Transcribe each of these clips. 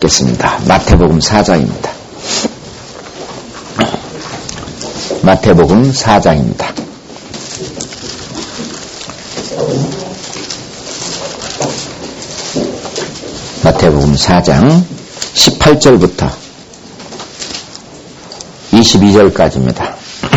읽겠습니다. 마태복음 4장입니다. 마태복음 4장입니다. 마태복음 4장 18절부터 22절까지입니다.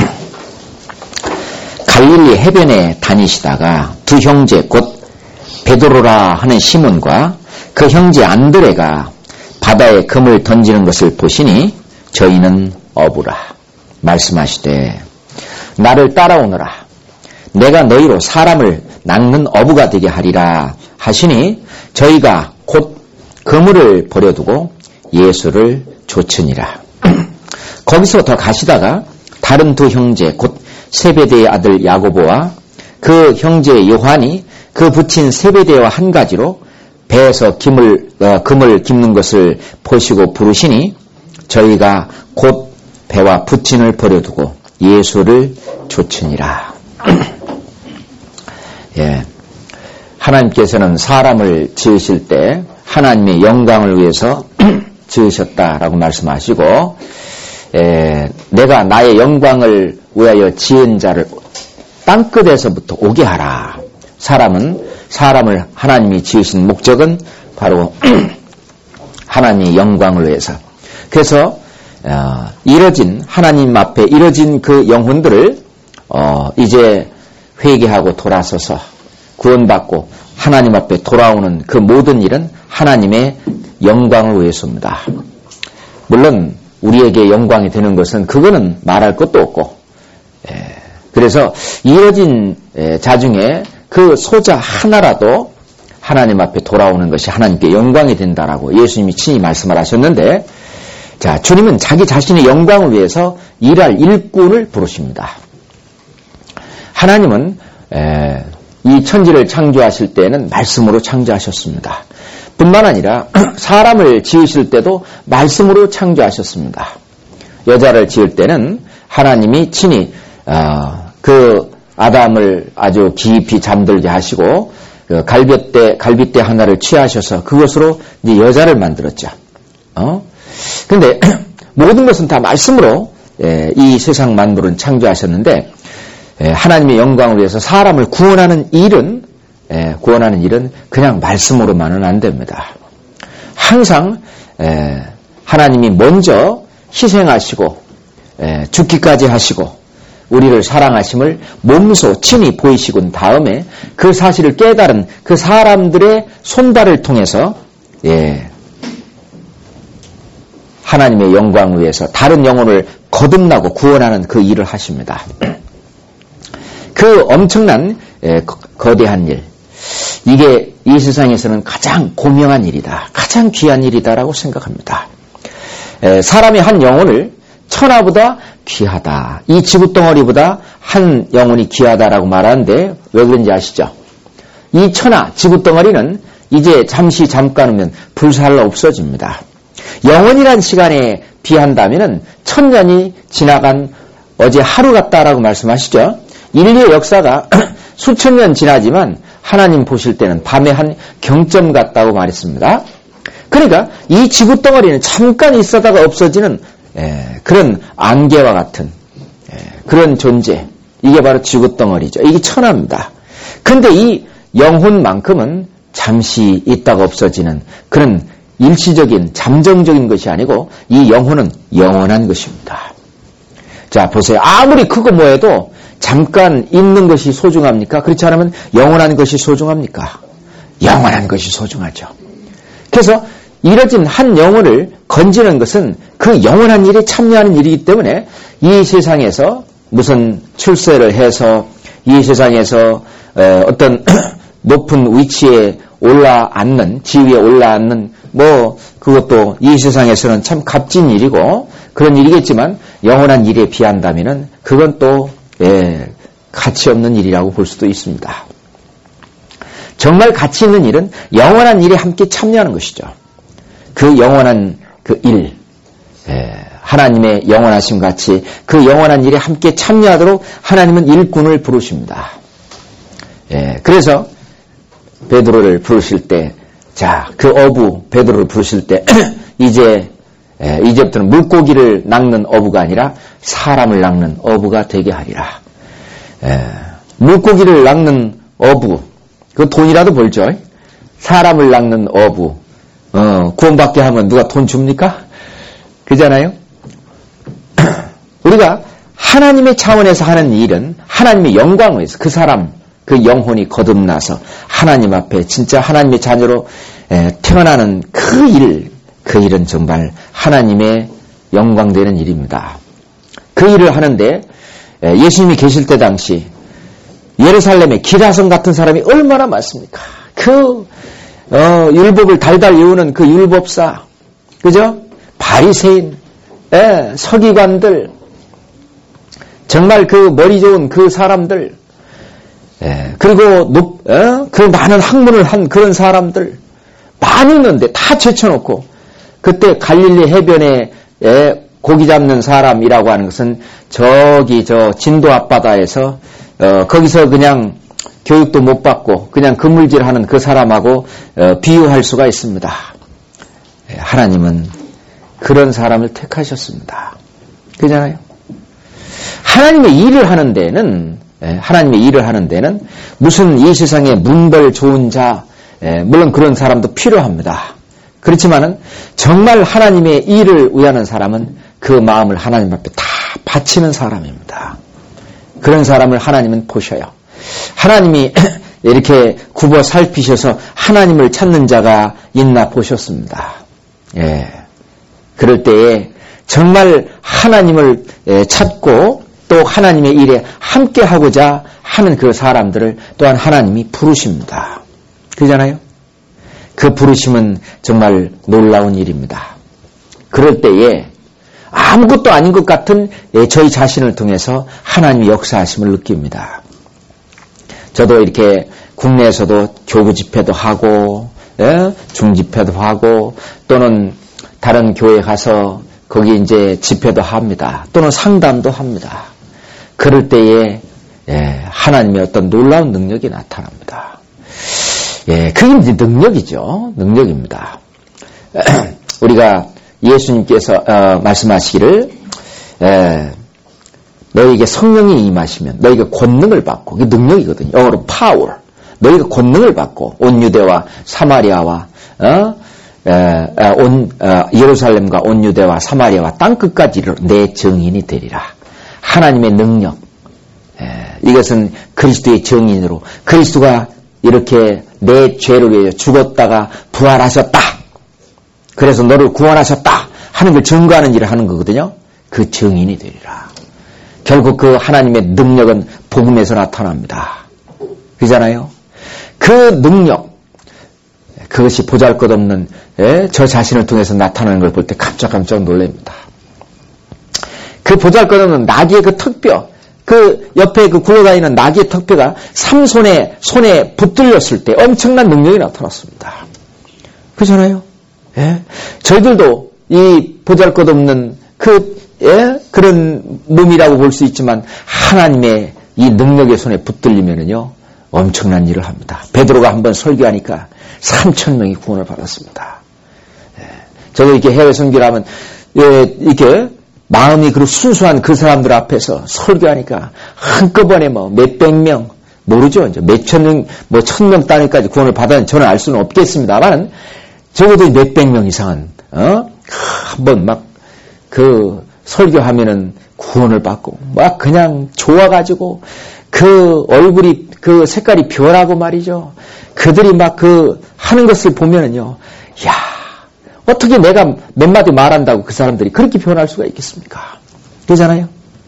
갈릴리 해변에 다니시다가 두 형제 곧 베드로라 하는 시몬과 그 형제 안드레가 바다에 금을 던지는 것을 보시니 저희는 어부라. 말씀하시되 나를 따라오너라. 내가 너희로 사람을 낚는 어부가 되게 하리라 하시니 저희가 곧 그물을 버려두고 예수를 좇으니라. 거기서 더 가시다가 다른 두 형제 곧 세베대의 아들 야고보와 그 형제 요한이 그 붙인 세베대와 한 가지로 배에서 금을 깁는 것을 보시고 부르시니 저희가 곧 배와 붙임을 버려두고 예수를 좇으니라. 예, 하나님께서는 사람을 지으실 때 하나님의 영광을 위해서 지으셨다라고 말씀하시고, 내가 나의 영광을 위하여 지은 자를 땅끝에서부터 오게 하라. 사람을 하나님이 지으신 목적은 바로 하나님의 영광을 위해서. 그래서 이뤄진 하나님 앞에 이뤄진 그 영혼들을 이제 회개하고 돌아서서 구원받고 하나님 앞에 돌아오는 그 모든 일은 하나님의 영광을 위해서입니다. 물론 우리에게 영광이 되는 것은 그거는 말할 것도 없고, 그래서 이뤄진 자 중에 그 소자 하나라도 하나님 앞에 돌아오는 것이 하나님께 영광이 된다라고 예수님이 친히 말씀을 하셨는데, 자, 주님은 자기 자신의 영광을 위해서 일할 일꾼을 부르십니다. 하나님은 이 천지를 창조하실 때는 말씀으로 창조하셨습니다. 뿐만 아니라 사람을 지으실 때도 말씀으로 창조하셨습니다. 여자를 지을 때는 하나님이 친히 그 아담을 아주 깊이 잠들게 하시고 그 갈빗대 하나를 취하셔서 그것으로 이제 여자를 만들었죠. 근데 모든 것은 다 말씀으로 이 세상 만물은 창조하셨는데, 하나님의 영광을 위해서 사람을 구원하는 일은 그냥 말씀으로만은 안 됩니다. 항상 하나님이 먼저 희생하시고 죽기까지 하시고 우리를 사랑하심을 몸소 친히 보이시곤 다음에 그 사실을 깨달은 그 사람들의 손발을 통해서 하나님의 영광을 위해서 다른 영혼을 거듭나고 구원하는 그 일을 하십니다. 그 엄청난 거대한 일, 이게 이 세상에서는 가장 고명한 일이다, 가장 귀한 일이다라고 생각합니다. 사람의 한 영혼을 천하보다 귀하다, 이 지구덩어리보다 한 영혼이 귀하다라고 말하는데 왜 그런지 아시죠? 이 천하, 지구덩어리는 이제 잠깐이면 불살라 없어집니다. 영원이란 시간에 비한다면 1000년이 지나간 어제 하루 같다라고 말씀하시죠? 인류의 역사가 수천 년 지나지만 하나님 보실 때는 밤의 한 경점 같다고 말했습니다. 그러니까 이 지구덩어리는 잠깐 있어다가 없어지는 그런 안개와 같은 그런 존재, 이게 바로 지구덩어리죠. 이게 천하입니다. 근데 이 영혼만큼은 잠시 있다가 없어지는 그런 일시적인 잠정적인 것이 아니고 이 영혼은 영원한 것입니다. 자, 보세요. 아무리 크고 뭐해도 잠깐 있는 것이 소중합니까? 그렇지 않으면 영원한 것이 소중합니까? 영원한 것이 소중하죠. 그래서 이뤄진 한 영혼을 건지는 것은 그 영원한 일에 참여하는 일이기 때문에 이 세상에서 무슨 출세를 해서 이 세상에서 어떤 높은 위치에 올라앉는, 지위에 올라앉는 그것도 이 세상에서는 참 값진 일이고 그런 일이겠지만 영원한 일에 비한다면은 그건 또 가치 없는 일이라고 볼 수도 있습니다. 정말 가치 있는 일은 영원한 일에 함께 참여하는 것이죠. 그 영원한 그 일, 하나님의 영원하심 같이 그 영원한 일에 함께 참여하도록 하나님은 일꾼을 부르십니다. 그래서 베드로를 부르실 때, 자, 그 어부 베드로를 부르실 때 이제부터는 물고기를 낚는 어부가 아니라 사람을 낚는 어부가 되게 하리라. 물고기를 낚는 어부, 그 돈이라도 벌죠. 사람을 낚는 어부, 구원받게 하면 누가 돈 줍니까? 그잖아요? 우리가 하나님의 차원에서 하는 일은 하나님의 영광을 위해서 그 사람, 그 영혼이 거듭나서 하나님 앞에 진짜 하나님의 자녀로 태어나는 그 일은 정말 하나님의 영광되는 일입니다. 그 일을 하는데 예수님이 계실 때 당시 예루살렘에 기라성 같은 사람이 얼마나 많습니까? 율법을 달달 외우는 그 율법사, 그죠? 바리새인, 서기관들, 정말 그 머리 좋은 그 사람들, 그리고 그 많은 학문을 한 그런 사람들 많이 있는데 다 제쳐놓고 그때 갈릴리 해변에 고기 잡는 사람이라고 하는 것은 저기 저 진도 앞바다에서 거기서 그냥 교육도 못 받고 그냥 그물질하는 그 사람하고 비유할 수가 있습니다. 하나님은 그런 사람을 택하셨습니다. 그잖아요. 하나님의 일을 하는 데는 무슨 이 세상에 문벌 좋은 자, 물론 그런 사람도 필요합니다. 그렇지만은 정말 하나님의 일을 위하는 사람은 그 마음을 하나님 앞에 다 바치는 사람입니다. 그런 사람을 하나님은 보셔요. 하나님이 이렇게 굽어 살피셔서 하나님을 찾는 자가 있나 보셨습니다. 그럴 때에 정말 하나님을 찾고 또 하나님의 일에 함께하고자 하는 그 사람들을 또한 하나님이 부르십니다. 그러잖아요? 그 부르심은 정말 놀라운 일입니다. 그럴 때에 아무것도 아닌 것 같은 저희 자신을 통해서 하나님의 역사하심을 느낍니다. 저도 이렇게 국내에서도 교구 집회도 하고 중집회도 하고 또는 다른 교회 가서 거기 이제 집회도 합니다. 또는 상담도 합니다. 그럴 때에 하나님의 어떤 놀라운 능력이 나타납니다. 그게 이제 능력이죠. 능력입니다. 우리가 예수님께서 말씀하시기를 너희에게 성령이 임하시면 너희가 권능을 받고 그게 능력이거든요. 영어로 power. 너희가 권능을 받고 온 유대와 사마리아와 예루살렘과 온 유대와 사마리아와 땅끝까지 이르러 내 증인이 되리라. 하나님의 능력. 이것은 그리스도의 증인으로 그리스도가 이렇게 내 죄를 위해 죽었다가 부활하셨다. 그래서 너를 구원하셨다 하는 걸 증거하는 일을 하는 거거든요. 그 증인이 되리라. 결국 그 하나님의 능력은 복음에서 나타납니다. 그잖아요. 그 능력, 그것이 보잘것없는 저 자신을 통해서 나타나는 걸 볼 때 깜짝깜짝 놀랍니다. 그 보잘것없는 나귀의 그 턱뼈, 그 옆에 그 굴러다니는 나귀의 턱뼈가 삼손의 손에 붙들렸을 때 엄청난 능력이 나타났습니다. 그렇잖아요? 저희들도 이 보잘것없는 그런 몸이라고 볼 수 있지만 하나님의 이 능력의 손에 붙들리면은요 엄청난 일을 합니다. 베드로가 한번 설교하니까 3,000명이 구원을 받았습니다. 저도 이렇게 해외 선교를 하면 이렇게 마음이 그리고 순수한 그 사람들 앞에서 설교하니까 한꺼번에 몇백 명 모르죠. 이제 몇천 명, 1,000명 단위까지 구원을 받았는지 저는 알 수는 없겠습니다만 적어도 몇백 명 이상은 한번 막 그 설교하면은 구원을 받고 막 그냥 좋아가지고 그 얼굴이 그 색깔이 변하고 말이죠. 그들이 막 그 하는 것을 보면은요, 야 어떻게 내가 몇 마디 말한다고 그 사람들이 그렇게 변할 수가 있겠습니까? 그러잖아요.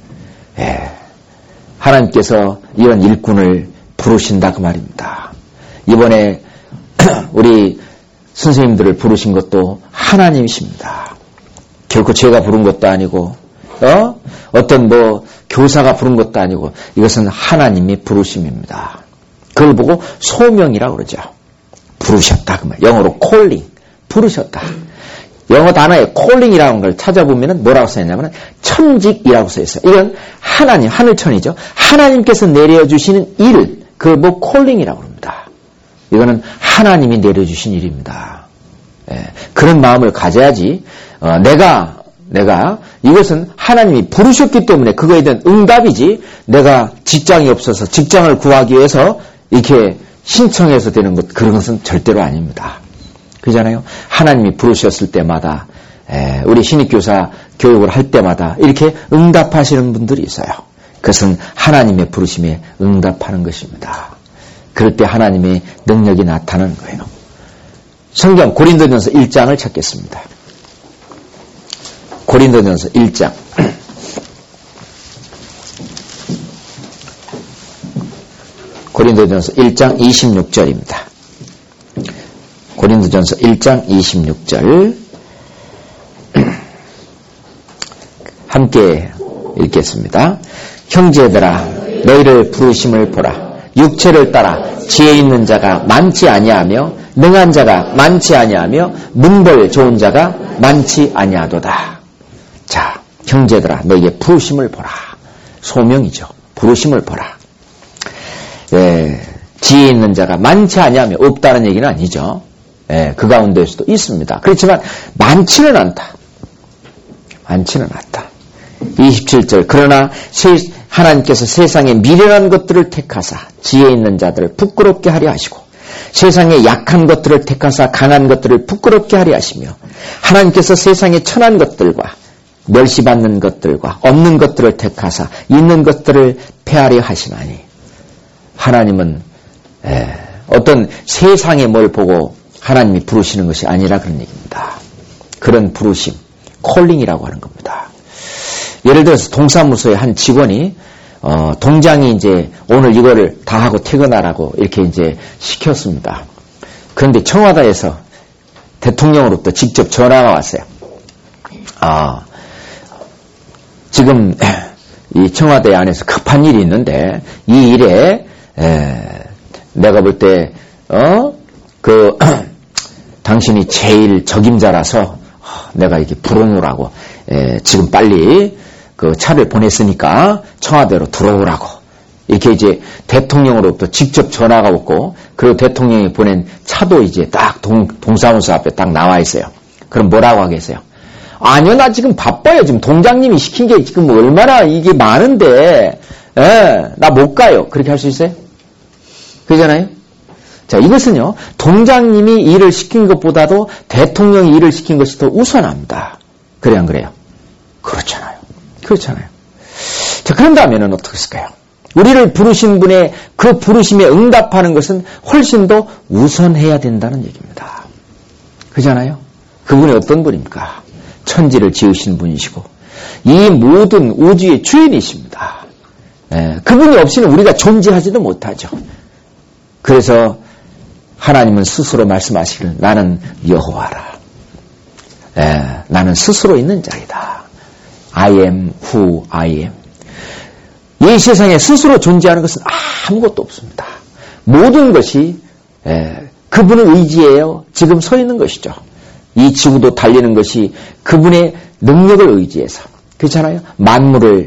하나님께서 이런 일꾼을 부르신다 그 말입니다. 이번에 우리 선생님들을 부르신 것도 하나님이십니다. 결코 제가 부른 것도 아니고 어떤 교사가 부른 것도 아니고 이것은 하나님의 부르심입니다. 그걸 보고 소명이라고 그러죠. 부르셨다 그 말. 영어로 calling, 부르셨다. 영어 단어에 calling이라는 걸 찾아보면 뭐라고 써있냐면 천직이라고 써있어요. 이건 하나님, 하늘천이죠. 하나님께서 내려주시는 일, 그걸 calling이라고 합니다. 이거는 하나님이 내려주신 일입니다. 그런 마음을 가져야지. 내가 이것은 하나님이 부르셨기 때문에 그거에 대한 응답이지, 내가 직장이 없어서 직장을 구하기 위해서 이렇게 신청해서 되는 것, 그런 것은 절대로 아닙니다. 그렇잖아요. 하나님이 부르셨을 때마다, 우리 신입교사 교육을 할 때마다 이렇게 응답하시는 분들이 있어요. 그것은 하나님의 부르심에 응답하는 것입니다. 그럴 때 하나님의 능력이 나타나는 거예요. 성경 고린도전서 1장을 찾겠습니다. 고린도전서 1장. 고린도전서 1장 26절입니다. 고린도전서 1장 26절 함께 읽겠습니다. 형제들아, 너희를 부르심을 보라. 육체를 따라 지혜 있는 자가 많지 아니하며 능한 자가 많지 아니하며 문벌 좋은 자가 많지 아니하도다. 자, 형제들아, 너희의 부르심을 보라. 소명이죠. 부르심을 보라. 지혜 있는 자가 많지 아니하며 없다는 얘기는 아니죠. 그 가운데에서도 있습니다. 그렇지만 많지는 않다. 많지는 않다. 27절. 그러나 하나님께서 세상의 미련한 것들을 택하사 지혜 있는 자들을 부끄럽게 하려 하시고 세상의 약한 것들을 택하사 강한 것들을 부끄럽게 하려 하시며 하나님께서 세상의 천한 것들과 멸시받는 것들과 없는 것들을 택하사 있는 것들을 폐하려 하시나니, 하나님은 어떤 세상의 뭘 보고 하나님이 부르시는 것이 아니라 그런 얘기입니다. 그런 부르심, 콜링이라고 하는 겁니다. 예를 들어서 동사무소의 한 직원이 동장이 이제 오늘 이거를 다 하고 퇴근하라고 이렇게 이제 시켰습니다. 그런데 청와대에서 대통령으로부터 직접 전화가 왔어요. 지금 이 청와대 안에서 급한 일이 있는데 이 일에 내가 볼 때 당신이 제일 적임자라서 내가 이렇게 불어놓으라고 지금 빨리 그 차를 보냈으니까 청와대로 들어오라고 이렇게 이제 대통령으로부터 직접 전화가 왔고, 그리고 대통령이 보낸 차도 이제 딱 동사무소 앞에 딱 나와 있어요. 그럼 뭐라고 하겠어요? 아니요, 나 지금 바빠요. 지금 동장님이 시킨 게 지금 얼마나 이게 많은데, 나 못 가요. 그렇게 할 수 있어요? 그러잖아요? 자, 이것은요, 동장님이 일을 시킨 것보다도 대통령이 일을 시킨 것이 더 우선합니다. 그래, 안 그래요? 그렇잖아요. 그렇잖아요. 자, 그런다면은 어떻게 했을까요? 우리를 부르신 분의 그 부르심에 응답하는 것은 훨씬 더 우선해야 된다는 얘기입니다. 그렇잖아요? 그분이 어떤 분입니까? 천지를 지으신 분이시고 이 모든 우주의 주인이십니다. 그분이 없이는 우리가 존재하지도 못하죠. 그래서 하나님은 스스로 말씀하시기를 나는 여호와라. 나는 스스로 있는 자이다. I am who I am. 이 세상에 스스로 존재하는 것은 아무것도 없습니다. 모든 것이 그분의 의지예요. 지금 서 있는 것이죠. 이 지구도 달리는 것이 그분의 능력을 의지해서. 그렇잖아요. 만물을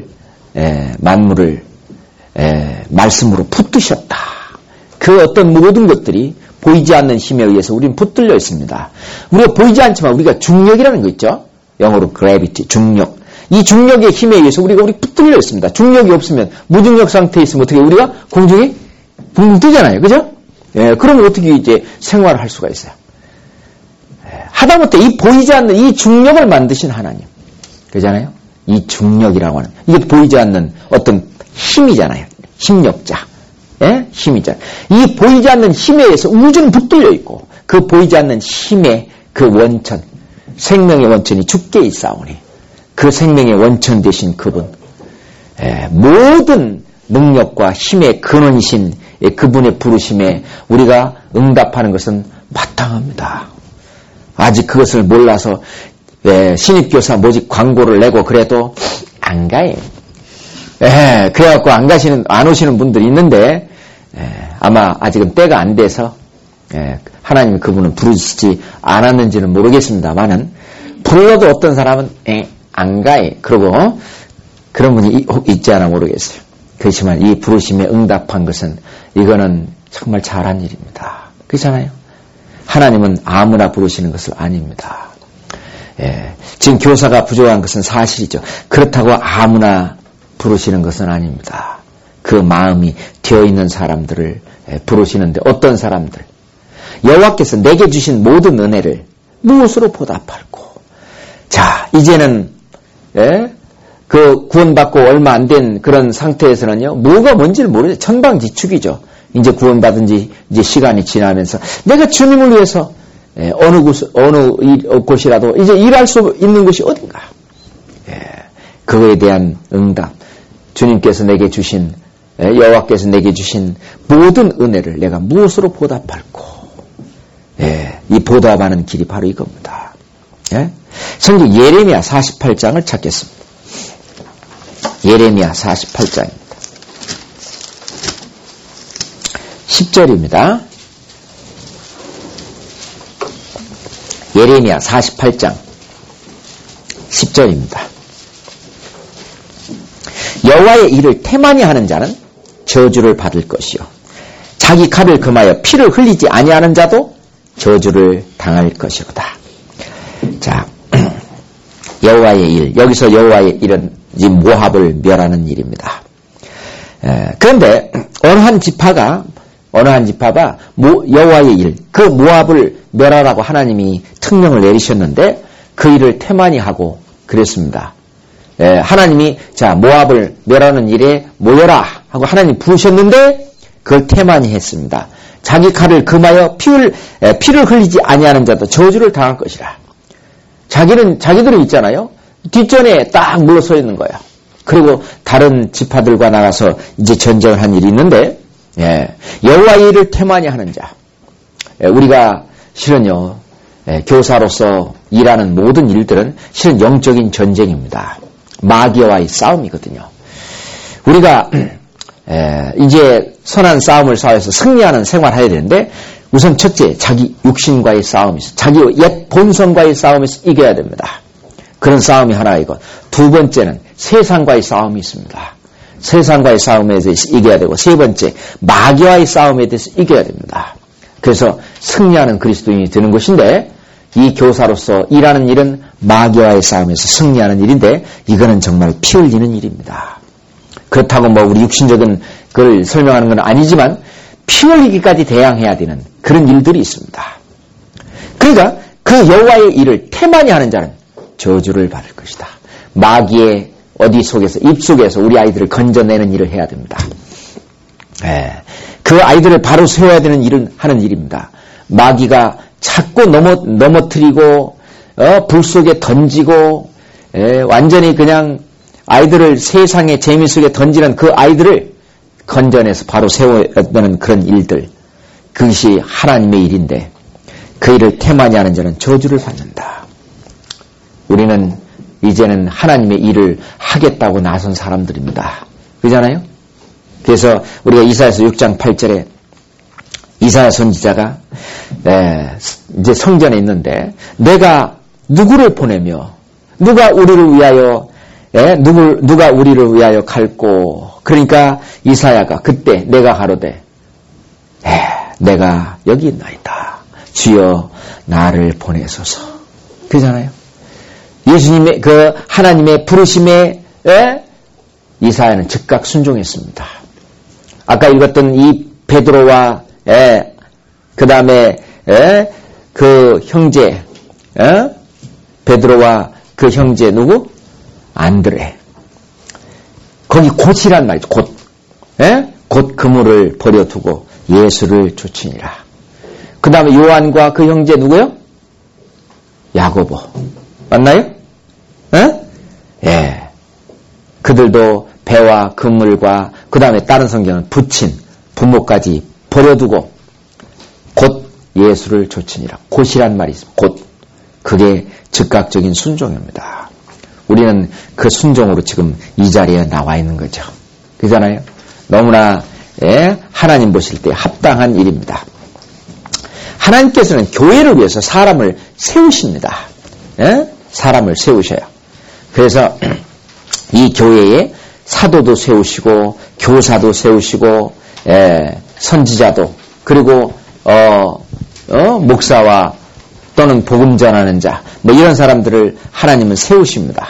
말씀으로 붙드셨다. 그 어떤 모든 것들이 보이지 않는 힘에 의해서 우리는 붙들려 있습니다. 우리가 보이지 않지만 우리가 중력이라는 거 있죠. 영어로 gravity, 중력. 이 중력의 힘에 의해서 우리 붙들려 있습니다. 중력이 없으면 무중력 상태에 있으면 어떻게 우리가 공중에 붕 뜨잖아요. 그죠? 그러면 어떻게 이제 생활을 할 수가 있어요? 하다못해 이 보이지 않는 이 중력을 만드신 하나님. 그잖아요? 이 중력이라고 하는, 이게 보이지 않는 어떤 힘이잖아요. 힘력자. 힘이잖아요. 이 보이지 않는 힘에 의해서 우주는 붙들려 있고, 그 보이지 않는 힘의 그 원천, 생명의 원천이 주께 있사오니, 그 생명의 원천 되신 그분, 모든 능력과 힘의 근원이신 그분의 부르심에 우리가 응답하는 것은 마땅합니다. 아직 그것을 몰라서 신입교사 모집 광고를 내고 그래도 안 가요. 그래갖고 안 오시는 분들이 있는데, 아마 아직은 때가 안 돼서 하나님이 그분을 부르시지 않았는지는 모르겠습니다만은, 불러도 어떤 사람은 안 가요. 그러고 그런 분이 있지 않아 모르겠어요. 그렇지만 이 부르심에 응답한 것은 이거는 정말 잘한 일입니다. 그렇잖아요. 하나님은 아무나 부르시는 것은 아닙니다. 지금 교사가 부족한 것은 사실이죠. 그렇다고 아무나 부르시는 것은 아닙니다. 그 마음이 되어있는 사람들을 부르시는데 어떤 사람들? 여호와께서 내게 주신 모든 은혜를 무엇으로 보답할꼬? 자, 이제는 그 구원받고 얼마 안 된 그런 상태에서는요, 뭐가 뭔지를 모르죠. 천방지축이죠. 이제 구원받은 지 이제 시간이 지나면서 내가 주님을 위해서 어느 곳이라도 이제 일할 수 있는 곳이 어딘가? 그거에 대한 응답. 주님께서 내게 주신, 여호와께서 내게 주신 모든 은혜를 내가 무엇으로 보답할꼬? 이 보답하는 길이 바로 이겁니다. 성경 예레미야 48장을 찾겠습니다. 예레미야 48장입니다. 10절입니다. 예레미야 48장 10절입니다. 여호와의 일을 태만히 하는 자는 저주를 받을 것이요 자기 칼을 금하여 피를 흘리지 아니하는 자도 저주를 당할 것이로다. 자, 여호와의 일, 여기서 여호와의 일은 이 모압을 멸하는 일입니다. 그런데 어느 한 지파가 여호와의 일, 그 모압을 멸하라고 하나님이 특명을 내리셨는데 그 일을 태만히 하고 그랬습니다. 하나님이 자 모압을 멸하는 일에 모여라 하고 하나님 부르셨는데 그걸 태만히 했습니다. 자기 칼을 금하여 피를 흘리지 아니하는 자도 저주를 당할 것이라. 자기들은 있잖아요. 뒷전에 딱 물러서 있는 거예요. 그리고 다른 지파들과 나가서 이제 전쟁을 한 일이 있는데, 여호와의 일을 태만히 하는 자. 우리가 실은요, 교사로서 일하는 모든 일들은 실은 영적인 전쟁입니다. 마귀와의 싸움이거든요. 우리가 이제 선한 싸움을 싸워서 승리하는 생활을 해야 되는데 우선 첫째, 자기 육신과의 싸움에서, 자기 옛 본성과의 싸움에서 이겨야 됩니다. 그런 싸움이 하나이고, 두 번째는 세상과의 싸움이 있습니다. 세상과의 싸움에 대해서 이겨야 되고, 세 번째, 마귀와의 싸움에 대해서 이겨야 됩니다. 그래서 승리하는 그리스도인이 되는 것인데, 이 교사로서 일하는 일은 마귀와의 싸움에서 승리하는 일인데, 이거는 정말 피 흘리는 일입니다. 그렇다고 우리 육신적인 걸 설명하는 건 아니지만, 피 흘리기까지 대항해야 되는 그런 일들이 있습니다. 그러니까 그 여호와의 일을 태만히 하는 자는 저주를 받을 것이다. 마귀의 어디 속에서, 입 속에서 우리 아이들을 건져내는 일을 해야 됩니다. 그 아이들을 바로 세워야 되는 일은 하는 일입니다. 마귀가 자꾸 넘어뜨리고 불 속에 던지고 완전히 그냥 아이들을 세상의 재미 속에 던지는 그 아이들을 건져내서 바로 세워내는 그런 일들, 그것이 하나님의 일인데 그 일을 태만히 하는 자는 저주를 받는다. 우리는 이제는 하나님의 일을 하겠다고 나선 사람들입니다. 그렇잖아요? 그래서 우리가 이사야서 6장 8절에 이사야 선지자가 이제 성전에 있는데 내가 누구를 보내며 누가 우리를 위하여 누가 우리를 위하여 갈고, 그러니까 이사야가 그때 내가 가로되 내가 여기 있나이다. 주여 나를 보내소서. 그잖아요. 예수님의 그 하나님의 부르심에 이사야는 즉각 순종했습니다. 아까 읽었던 이 베드로와 그 다음에 그 형제 베드로와 그 형제 누구? 안드레. 거기 곧이란 말이죠. 곧 그물을 버려두고 예수를 쫓으니라. 그 다음에 요한과 그 형제 누구요? 야고보. 맞나요? 그들도 배와 그물과 그 다음에 다른 성경은 부친 부모까지 버려두고 곧 예수를 쫓으니라. 곧이란 말이 있습니다. 곧. 그게 즉각적인 순종입니다. 우리는 그 순종으로 지금 이 자리에 나와 있는 거죠. 그잖아요? 너무나 하나님 보실 때 합당한 일입니다. 하나님께서는 교회를 위해서 사람을 세우십니다. 사람을 세우셔요. 그래서 이 교회에 사도도 세우시고 교사도 세우시고 선지자도, 그리고 목사와 또는 복음 전하는 자, 뭐 이런 사람들을 하나님은 세우십니다.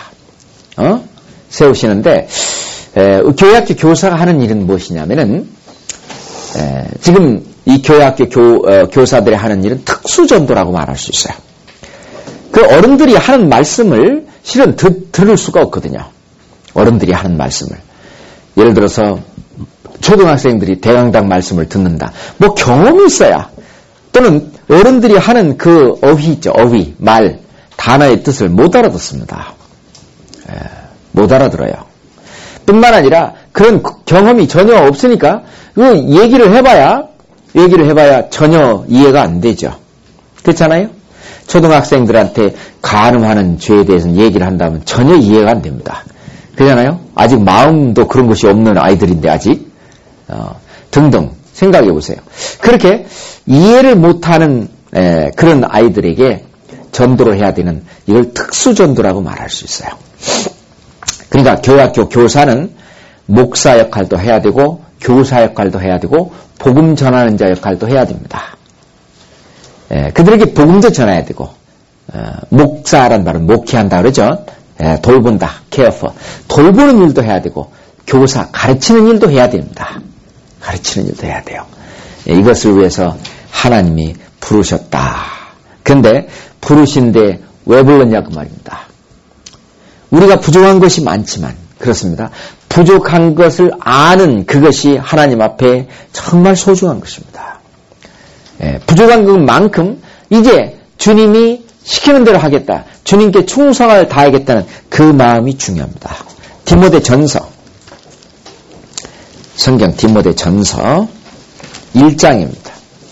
세우시는데, 교회학교 교사가 하는 일은 무엇이냐면은, 지금 이 교회학교 교사들이 하는 일은 특수전도라고 말할 수 있어요. 그 어른들이 하는 말씀을 실은 들을 수가 없거든요. 어른들이 하는 말씀을. 예를 들어서 초등학생들이 대강당 말씀을 듣는다. 뭐 경험이 있어야, 또는 어른들이 하는 그 어휘 있죠. 어휘, 말, 단어의 뜻을 못 알아듣습니다. 못 알아들어요. 뿐만 아니라 그런 경험이 전혀 없으니까 얘기를 해봐야 전혀 이해가 안 되죠. 그렇잖아요? 초등학생들한테 간음하는 죄에 대해서는 얘기를 한다면 전혀 이해가 안 됩니다. 그렇잖아요? 아직 마음도 그런 것이 없는 아이들인데 아직 등등 생각해 보세요. 그렇게 이해를 못하는 그런 아이들에게 전도를 해야 되는 이걸 특수전도라고 말할 수 있어요. 그러니까 교회학교 교사는 목사 역할도 해야 되고 교사 역할도 해야 되고 복음 전하는 자 역할도 해야 됩니다. 그들에게 복음도 전해야 되고 목사란 말은 목회한다 그러죠. 돌본다, care for. 돌보는 일도 해야 되고 교사, 가르치는 일도 해야 됩니다. 가르치는 일도 해야 돼요. 이것을 위해서 하나님이 부르셨다. 그런데 부르신데 왜 불렀냐 그 말입니다. 우리가 부족한 것이 많지만 그렇습니다. 부족한 것을 아는 그것이 하나님 앞에 정말 소중한 것입니다. 부족한 것만큼 이제 주님이 시키는 대로 하겠다. 주님께 충성을 다하겠다는 그 마음이 중요합니다. 디모데전서, 성경 디모데전서 1장입니다.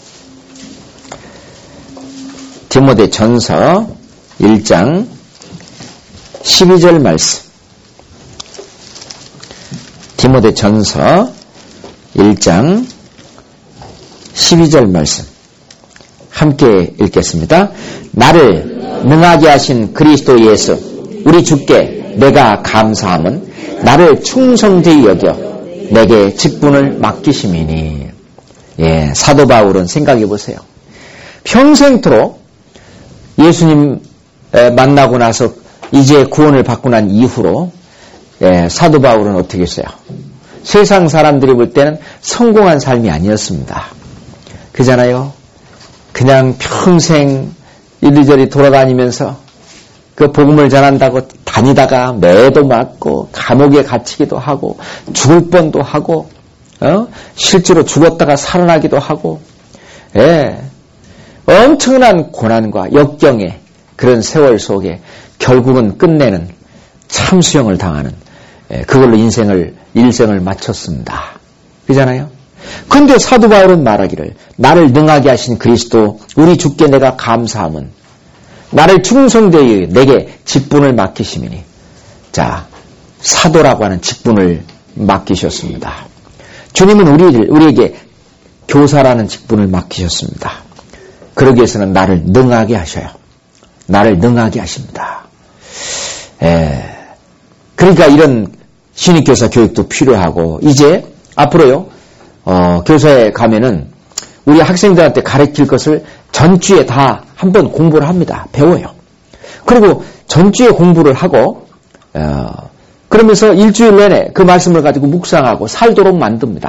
디모데전서 1장 12절 말씀. 디모데전서 1장 12절 말씀. 함께 읽겠습니다. 나를 능하게 하신 그리스도 예수 우리 주께 내가 감사함은 나를 충성되이 여겨 내게 직분을 맡기심이니. 사도 바울은 생각해 보세요. 평생토록 예수님 만나고 나서 이제 구원을 받고 난 이후로 사도 바울은 어떻게 했어요? 세상 사람들이 볼 때는 성공한 삶이 아니었습니다. 그잖아요. 그냥 평생 이리저리 돌아다니면서 그 복음을 전한다고 다니다가 매도 맞고 감옥에 갇히기도 하고 죽을 뻔도 하고 실제로 죽었다가 살아나기도 하고 엄청난 고난과 역경의 그런 세월 속에 결국은 끝내는 참수형을 당하는 그걸로 일생을 마쳤습니다. 그잖아요. 그런데 사도 바울은 말하기를 나를 능하게 하신 그리스도 우리 주께 내가 감사함은 나를 충성되이 내게 직분을 맡기심이니. 자, 사도라고 하는 직분을 맡기셨습니다. 주님은 우리에게 교사라는 직분을 맡기셨습니다. 그러기 위해서는 나를 능하게 하셔요. 나를 능하게 하십니다. 그러니까 이런 신입교사 교육도 필요하고 이제 앞으로요 교사에 가면은 우리 학생들한테 가르칠 것을 전주에 다 한번 공부를 합니다. 배워요. 그리고 전주에 공부를 하고 그러면서 일주일 내내 그 말씀을 가지고 묵상하고 살도록 만듭니다.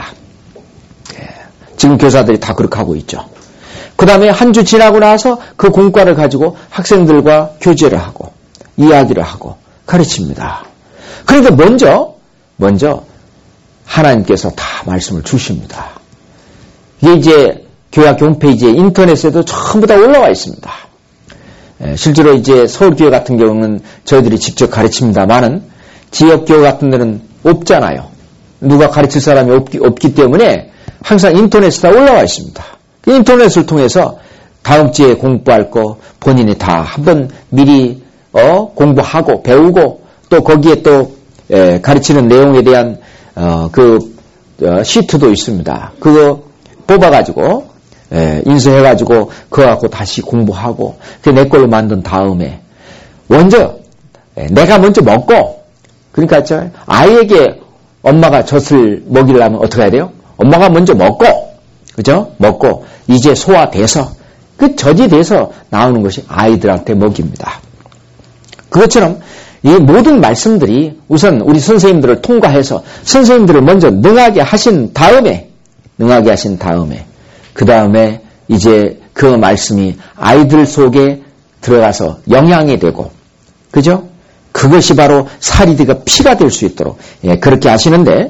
지금 교사들이 다 그렇게 하고 있죠. 그 다음에 한 주 지나고 나서 그 공과를 가지고 학생들과 교제를 하고 이야기를 하고 가르칩니다. 그러니까 먼저 하나님께서 다 말씀을 주십니다. 이게 이제 교회학교 홈페이지에 인터넷에도 전부 다 올라와 있습니다. 실제로 이제 서울교회 같은 경우는 저희들이 직접 가르칩니다만은 지역교회 같은 데는 없잖아요. 누가 가르칠 사람이 없기 때문에 항상 인터넷에 다 올라와 있습니다. 그 인터넷을 통해서 다음 주에 공부할 거 본인이 다 한번 미리 공부하고 배우고 또 거기에 또 가르치는 내용에 대한 시트도 있습니다. 그거 뽑아가지고 인쇄해가지고 그거 갖고 다시 공부하고 그게 내 걸로 만든 다음에 내가 먼저 먹고 그러니까 아이에게 엄마가 젖을 먹이려면 어떻게 해야 돼요? 엄마가 먼저 먹고 그죠? 먹고 이제 소화돼서 그 젖이 돼서 나오는 것이 아이들한테 먹입니다. 그것처럼 이 모든 말씀들이 우선 우리 선생님들을 통과해서 선생님들을 먼저 능하게 하신 다음에 그 다음에 이제 그 말씀이 아이들 속에 들어가서 영향이 되고, 그죠? 그것이 바로 살이 되고 피가 될 수 있도록 그렇게 하시는데,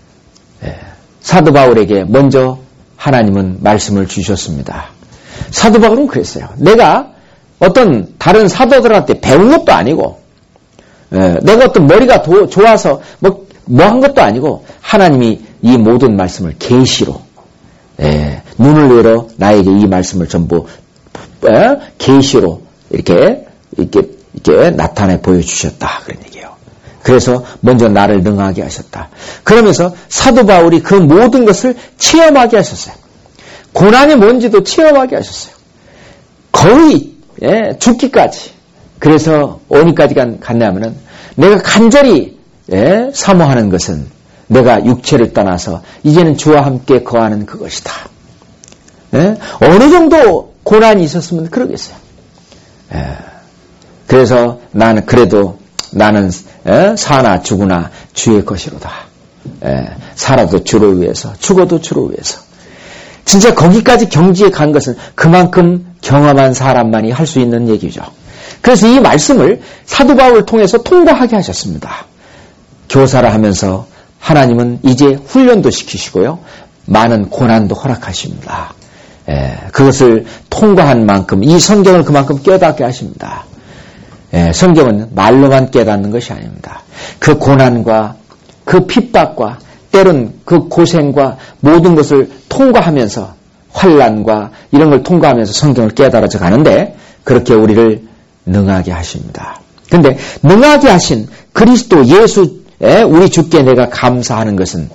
사도 바울에게 먼저 하나님은 말씀을 주셨습니다. 사도 바울은 그랬어요. 내가 어떤 다른 사도들한테 배운 것도 아니고, 내가 어떤 머리가 좋아서 뭐 한 것도 아니고, 하나님이 이 모든 말씀을 계시로, 눈을 열어 나에게 이 말씀을 전부 계시로 이렇게 나타내 보여주셨다, 그런 얘기예요. 그래서 먼저 나를 능하게 하셨다. 그러면서 사도 바울이 그 모든 것을 체험하게 하셨어요. 고난이 뭔지도 체험하게 하셨어요. 거의 죽기까지. 그래서 어디까지 갔냐면은 내가 간절히 사모하는 것은 내가 육체를 떠나서 이제는 주와 함께 거하는 그것이다. 어느 정도 고난이 있었으면 그러겠어요. 그래서 나는 사나 죽으나 주의 것이로다. 살아도 주를 위해서, 죽어도 주를 위해서. 진짜 거기까지 경지에 간 것은 그만큼 경험한 사람만이 할 수 있는 얘기죠. 그래서 이 말씀을 사도 바울을 통해서 통과하게 하셨습니다. 교사를 하면서 하나님은 이제 훈련도 시키시고요. 많은 고난도 허락하십니다. 그것을 통과한 만큼 이 성경을 그만큼 깨닫게 하십니다. 성경은 말로만 깨닫는 것이 아닙니다. 그 고난과 그 핍박과 때론 그 고생과 모든 것을 통과하면서 환난과 이런 걸 통과하면서 성경을 깨달아져 가는데 그렇게 우리를 능하게 하십니다. 그런데 능하게 하신 그리스도 예수에 우리 주께 내가 감사하는 것은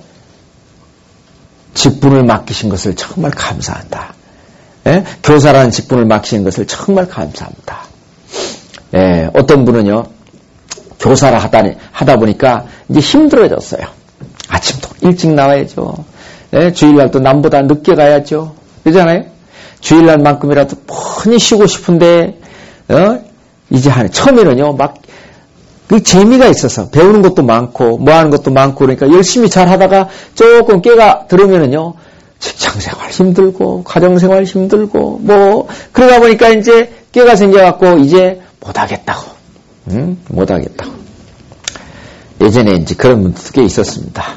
직분을 맡기신 것을 정말 감사한다. 교사라는 직분을 맡기신 것을 정말 감사합니다. 어떤 분은요, 교사를 하다 보니까 이제 힘들어졌어요. 아침도 일찍 나와야죠. 주일날도 남보다 늦게 가야죠. 그러잖아요? 주일날만큼이라도 뻔히 쉬고 싶은데, 이제 처음에는요, 그 재미가 있어서 배우는 것도 많고, 뭐 하는 것도 많고, 그러니까 열심히 잘 하다가 조금 깨가 들으면은요, 직장생활 힘들고, 가정생활 힘들고, 그러다 보니까 이제 깨가 생겨갖고, 이제 못하겠다고. 못하겠다고. 예전에 이제 그런 분도 꽤 있었습니다.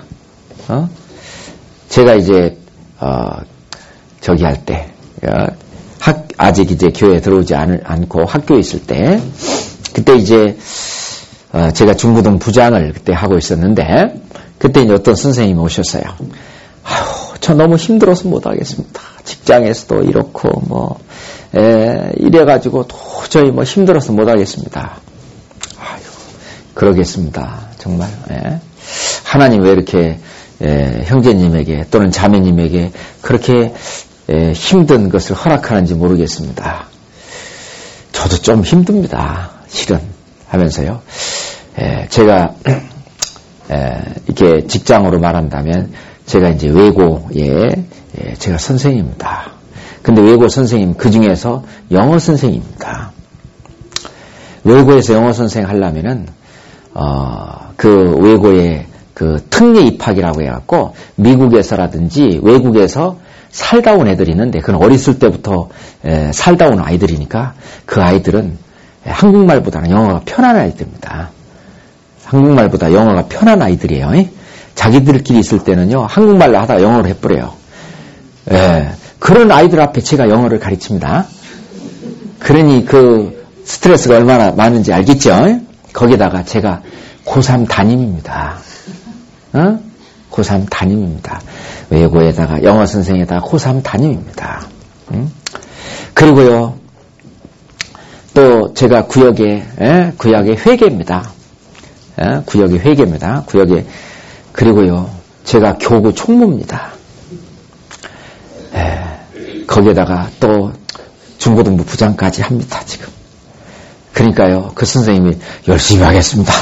제가 이제, 저기 할 때, 아직 이제 교회에 들어오지 않고 학교에 있을 때, 그때 이제, 제가 중고등 부장을 그때 하고 있었는데, 그때 이제 어떤 선생님이 오셨어요. 아휴, 저 너무 힘들어서 못하겠습니다. 직장에서도 이렇고, 이래가지고 도저히 힘들어서 못하겠습니다. 아휴, 그러겠습니다. 정말. 하나님 왜 이렇게, 형제님에게 또는 자매님에게 그렇게 힘든 것을 허락하는지 모르겠습니다. 저도 좀 힘듭니다. 실은. 하면서요. 제가 이렇게 직장으로 말한다면 제가 이제 외고에 제가 선생님입니다. 근데 외고 선생님 그 중에서 영어 선생님입니다. 외고에서 영어 선생 하려면은 그 외고에 그 특례 입학이라고 해갖고 미국에서라든지 외국에서 살다 온 애들이 있는데 그건 어렸을 때부터 살다 온 아이들이니까 그 아이들은 한국말보다는 영어가 편한 아이들입니다. 한국말보다 영어가 편한 아이들이에요. 자기들끼리 있을 때는요 한국말로 하다가 영어로 해버려요. 그런 아이들 앞에 제가 영어를 가르칩니다. 그러니 그 스트레스가 얼마나 많은지 알겠죠? 거기다가 제가 고3 담임입니다. 고3 담임입니다. 외고에다가 영어 선생에다가 고3 담임입니다. 그리고요 또 제가 구역의 회계입니다. 구역의 회계입니다. 구역의 그리고요 제가 교구 총무입니다. 거기에다가 또 중고등부 부장까지 합니다. 지금. 그러니까요 그 선생님이 열심히 하겠습니다.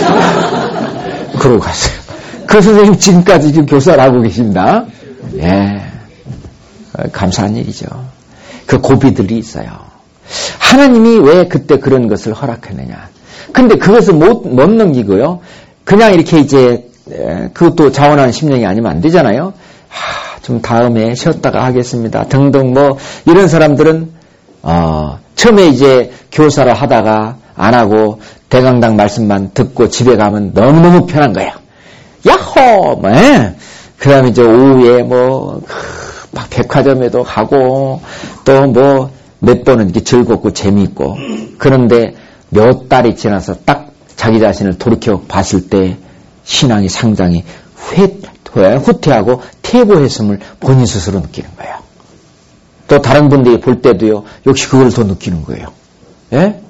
그러고 갔어요. 그 선생님 지금까지 지금 교사를 하고 계십니다. 감사한 일이죠. 그 고비들이 있어요. 하나님이 왜 그때 그런 것을 허락했느냐. 근데 그것을 못 넘기고요. 그냥 이렇게 이제 그것도 자원하는 심령이 아니면 안 되잖아요. 좀 다음에 쉬었다가 하겠습니다. 등등 뭐 이런 사람들은 처음에 이제 교사를 하다가 안 하고 대강당 말씀만 듣고 집에 가면 너무너무 편한 거예요. 야호! 뭐, 그 다음에 이제 오후에 뭐, 막 백화점에도 가고, 또 뭐, 몇 번은 이렇게 즐겁고 재미있고, 그런데 몇 달이 지나서 딱 자기 자신을 돌이켜 봤을 때 신앙이 상당히 후퇴하고 퇴보했음을 본인 스스로 느끼는 거예요. 또 다른 분들이 볼 때도요, 역시 그걸 더 느끼는 거예요. 예?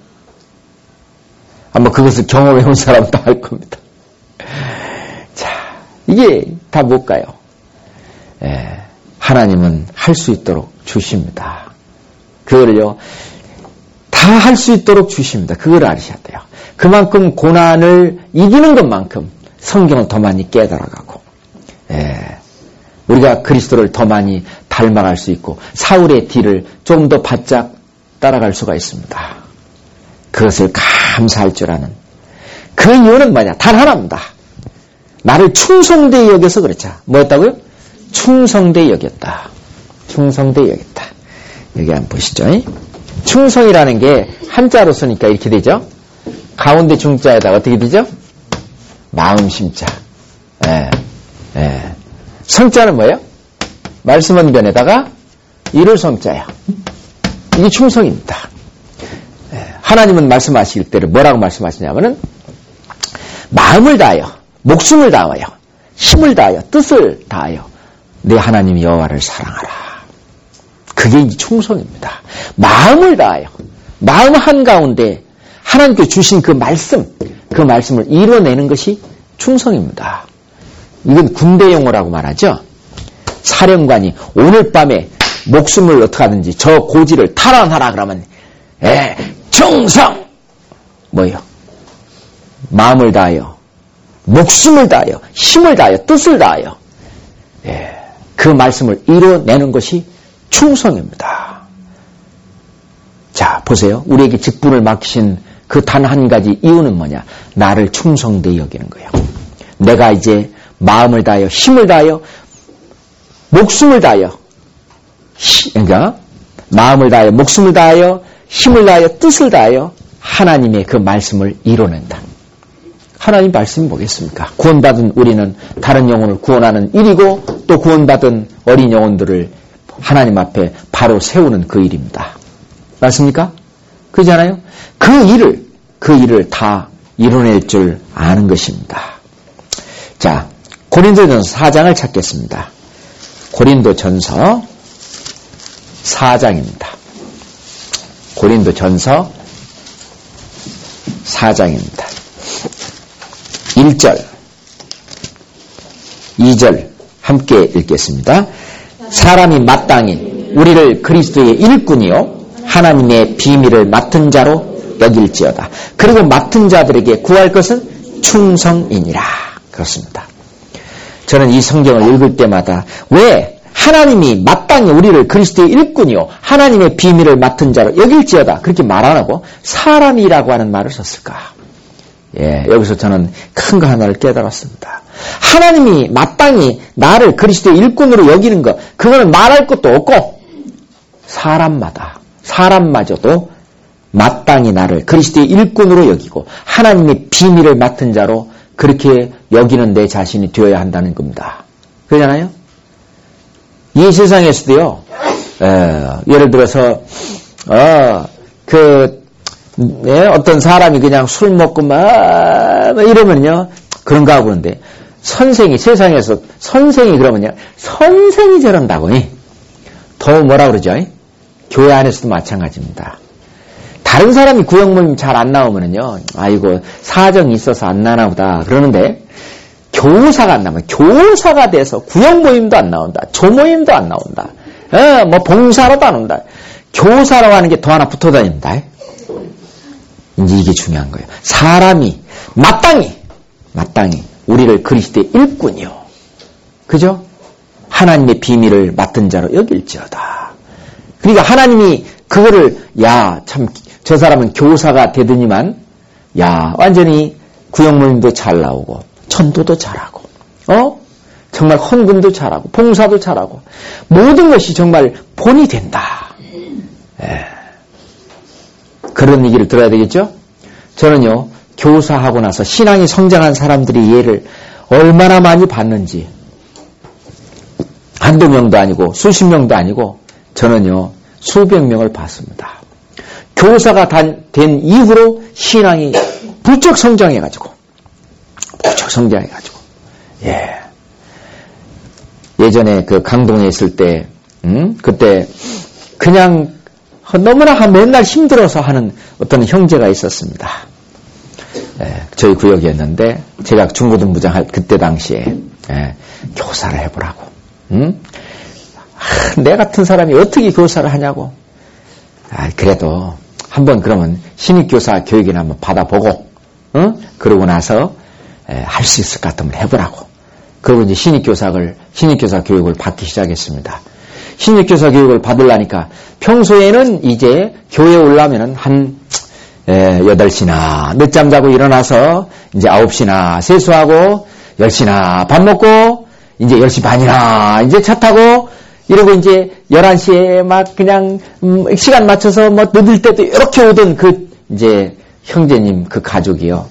아마 그것을 경험해 온 사람은 다 알 겁니다. 자, 이게 다 뭘까요? 예, 하나님은 할 수 있도록 주십니다. 그거를요, 다 할 수 있도록 주십니다. 그걸 아셔야 돼요. 그만큼 고난을 이기는 것만큼 성경을 더 많이 깨달아가고, 예, 우리가 그리스도를 더 많이 닮아갈 수 있고 사울의 뒤를 좀 더 바짝 따라갈 수가 있습니다. 그것을 감사할 줄 아는 그 이유는 뭐냐? 단 하나입니다. 나를 충성되이 여겨서 그렇죠. 뭐였다고요? 충성되이 여겼다. 충성되이 여겼다. 여기 한번 보시죠. 충성이라는 게 한자로 쓰니까 이렇게 되죠. 가운데 중자에다가 어떻게 되죠? 마음심자. 예, 예. 성자는 뭐예요? 말씀원변에다가 이를 성자예요. 이게 충성입니다. 하나님은 말씀하실 때를 뭐라고 말씀하시냐면은 마음을 다하여, 목숨을 다하여, 힘을 다하여, 뜻을 다하여 내 하나님 여호와를 사랑하라. 그게 이제 충성입니다. 마음을 다하여, 마음 한가운데 하나님께 주신 그 말씀을 이뤄내는 것이 충성입니다. 이건 군대 용어라고 말하죠. 사령관이 오늘 밤에 목숨을 어떻게 하든지 저 고지를 탈환하라 그러면 충성! 뭐예요? 마음을 다하여, 목숨을 다하여, 힘을 다하여, 뜻을 다하여 그 말씀을 이뤄내는 것이 충성입니다. 자, 보세요. 우리에게 직분을 맡기신 그 단 한 가지 이유는 뭐냐? 나를 충성되이 여기는 거예요. 내가 이제 마음을 다하여, 힘을 다하여, 목숨을 다하여, 그러니까 마음을 다하여, 목숨을 다하여, 힘을 다하여, 뜻을 다하여 하나님의 그 말씀을 이뤄낸다. 하나님 말씀이 뭐겠습니까? 구원받은 우리는 다른 영혼을 구원하는 일이고 또 구원받은 어린 영혼들을 하나님 앞에 바로 세우는 그 일입니다. 맞습니까? 그렇잖아요? 그 일을 다 이뤄낼 줄 아는 것입니다. 자, 고린도전서 4장을 찾겠습니다. 고린도전서 4장입니다. 고린도전서 4장입니다. 1절, 2절 함께 읽겠습니다. 사람이 마땅히 우리를 그리스도의 일꾼이요 하나님의 비밀을 맡은 자로 여길지어다. 그리고 맡은 자들에게 구할 것은 충성이니라. 그렇습니다. 저는 이 성경을 읽을 때마다 왜 하나님이 마땅히 우리를 그리스도의 일꾼이요 하나님의 비밀을 맡은 자로 여길지어다 그렇게 말 안 하고 사람이라고 하는 말을 썼을까? 예, 여기서 저는 큰 거 하나를 깨달았습니다. 하나님이 마땅히 나를 그리스도의 일꾼으로 여기는 것, 그거는 말할 것도 없고 사람마저도 마땅히 나를 그리스도의 일꾼으로 여기고 하나님의 비밀을 맡은 자로 그렇게 여기는 내 자신이 되어야 한다는 겁니다. 그러잖아요? 이 세상에서도요, 예를 들어서 어떤 사람이 그냥 술 먹고 막 이러면요 그런가 하고 그러는데 세상에서 선생이 그러면요 선생이 저런다고 더 뭐라 그러죠? 교회 안에서도 마찬가지입니다. 다른 사람이 구역 모임 잘 안 나오면은요 아이고 사정이 있어서 안 나나 보다 그러는데 교사가 안 나오면 교사가 돼서 구역 모임도 안 나온다. 조모임도 안 나온다. 뭐 봉사로도 안 온다. 교사라고 하는 게 더 하나 붙어 다닙니다. 이제 이게 중요한 거예요. 사람이 마땅히 우리를 그리스도의 일꾼이요. 그죠? 하나님의 비밀을 맡은 자로 여길지어다. 그러니까 하나님이 그거를 야, 참 저 사람은 교사가 되더니만 야, 완전히 구역모임도 잘 나오고 전도도 잘하고 정말 헌금도 잘하고 봉사도 잘하고 모든 것이 정말 본이 된다. 그런 얘기를 들어야 되겠죠? 저는요, 교사하고 나서 신앙이 성장한 사람들이 얘를 얼마나 많이 봤는지 한두 명도 아니고 수십 명도 아니고 저는요, 수백 명을 봤습니다. 교사가 된 이후로 신앙이 부쩍 성장해가지고 예전에 그 강동에 있을 때 그때 그냥 너무나 맨날 힘들어서 하는 어떤 형제가 있었습니다. 저희 구역이었는데 제가 중고등부장 할 그때 당시에 교사를 해보라고. 내 같은 사람이 어떻게 교사를 하냐고. 그래도 한번 그러면 신입교사 교육이나 한번 받아보고 그러고 나서 할 수 있을 것 같으면 해보라고. 그리고 이제 신입교사 교육을 받기 시작했습니다. 신입교사 교육을 받으려니까 평소에는 이제 교회에 올라오면은 한 8시나 늦잠 자고 일어나서 이제 9시나 세수하고 10시나 밥 먹고 이제 10시 반이나 이제 차 타고 이러고 이제 11시에 막 그냥 시간 맞춰서 뭐 늦을 때도 이렇게 오던 그 이제 형제님 그 가족이요.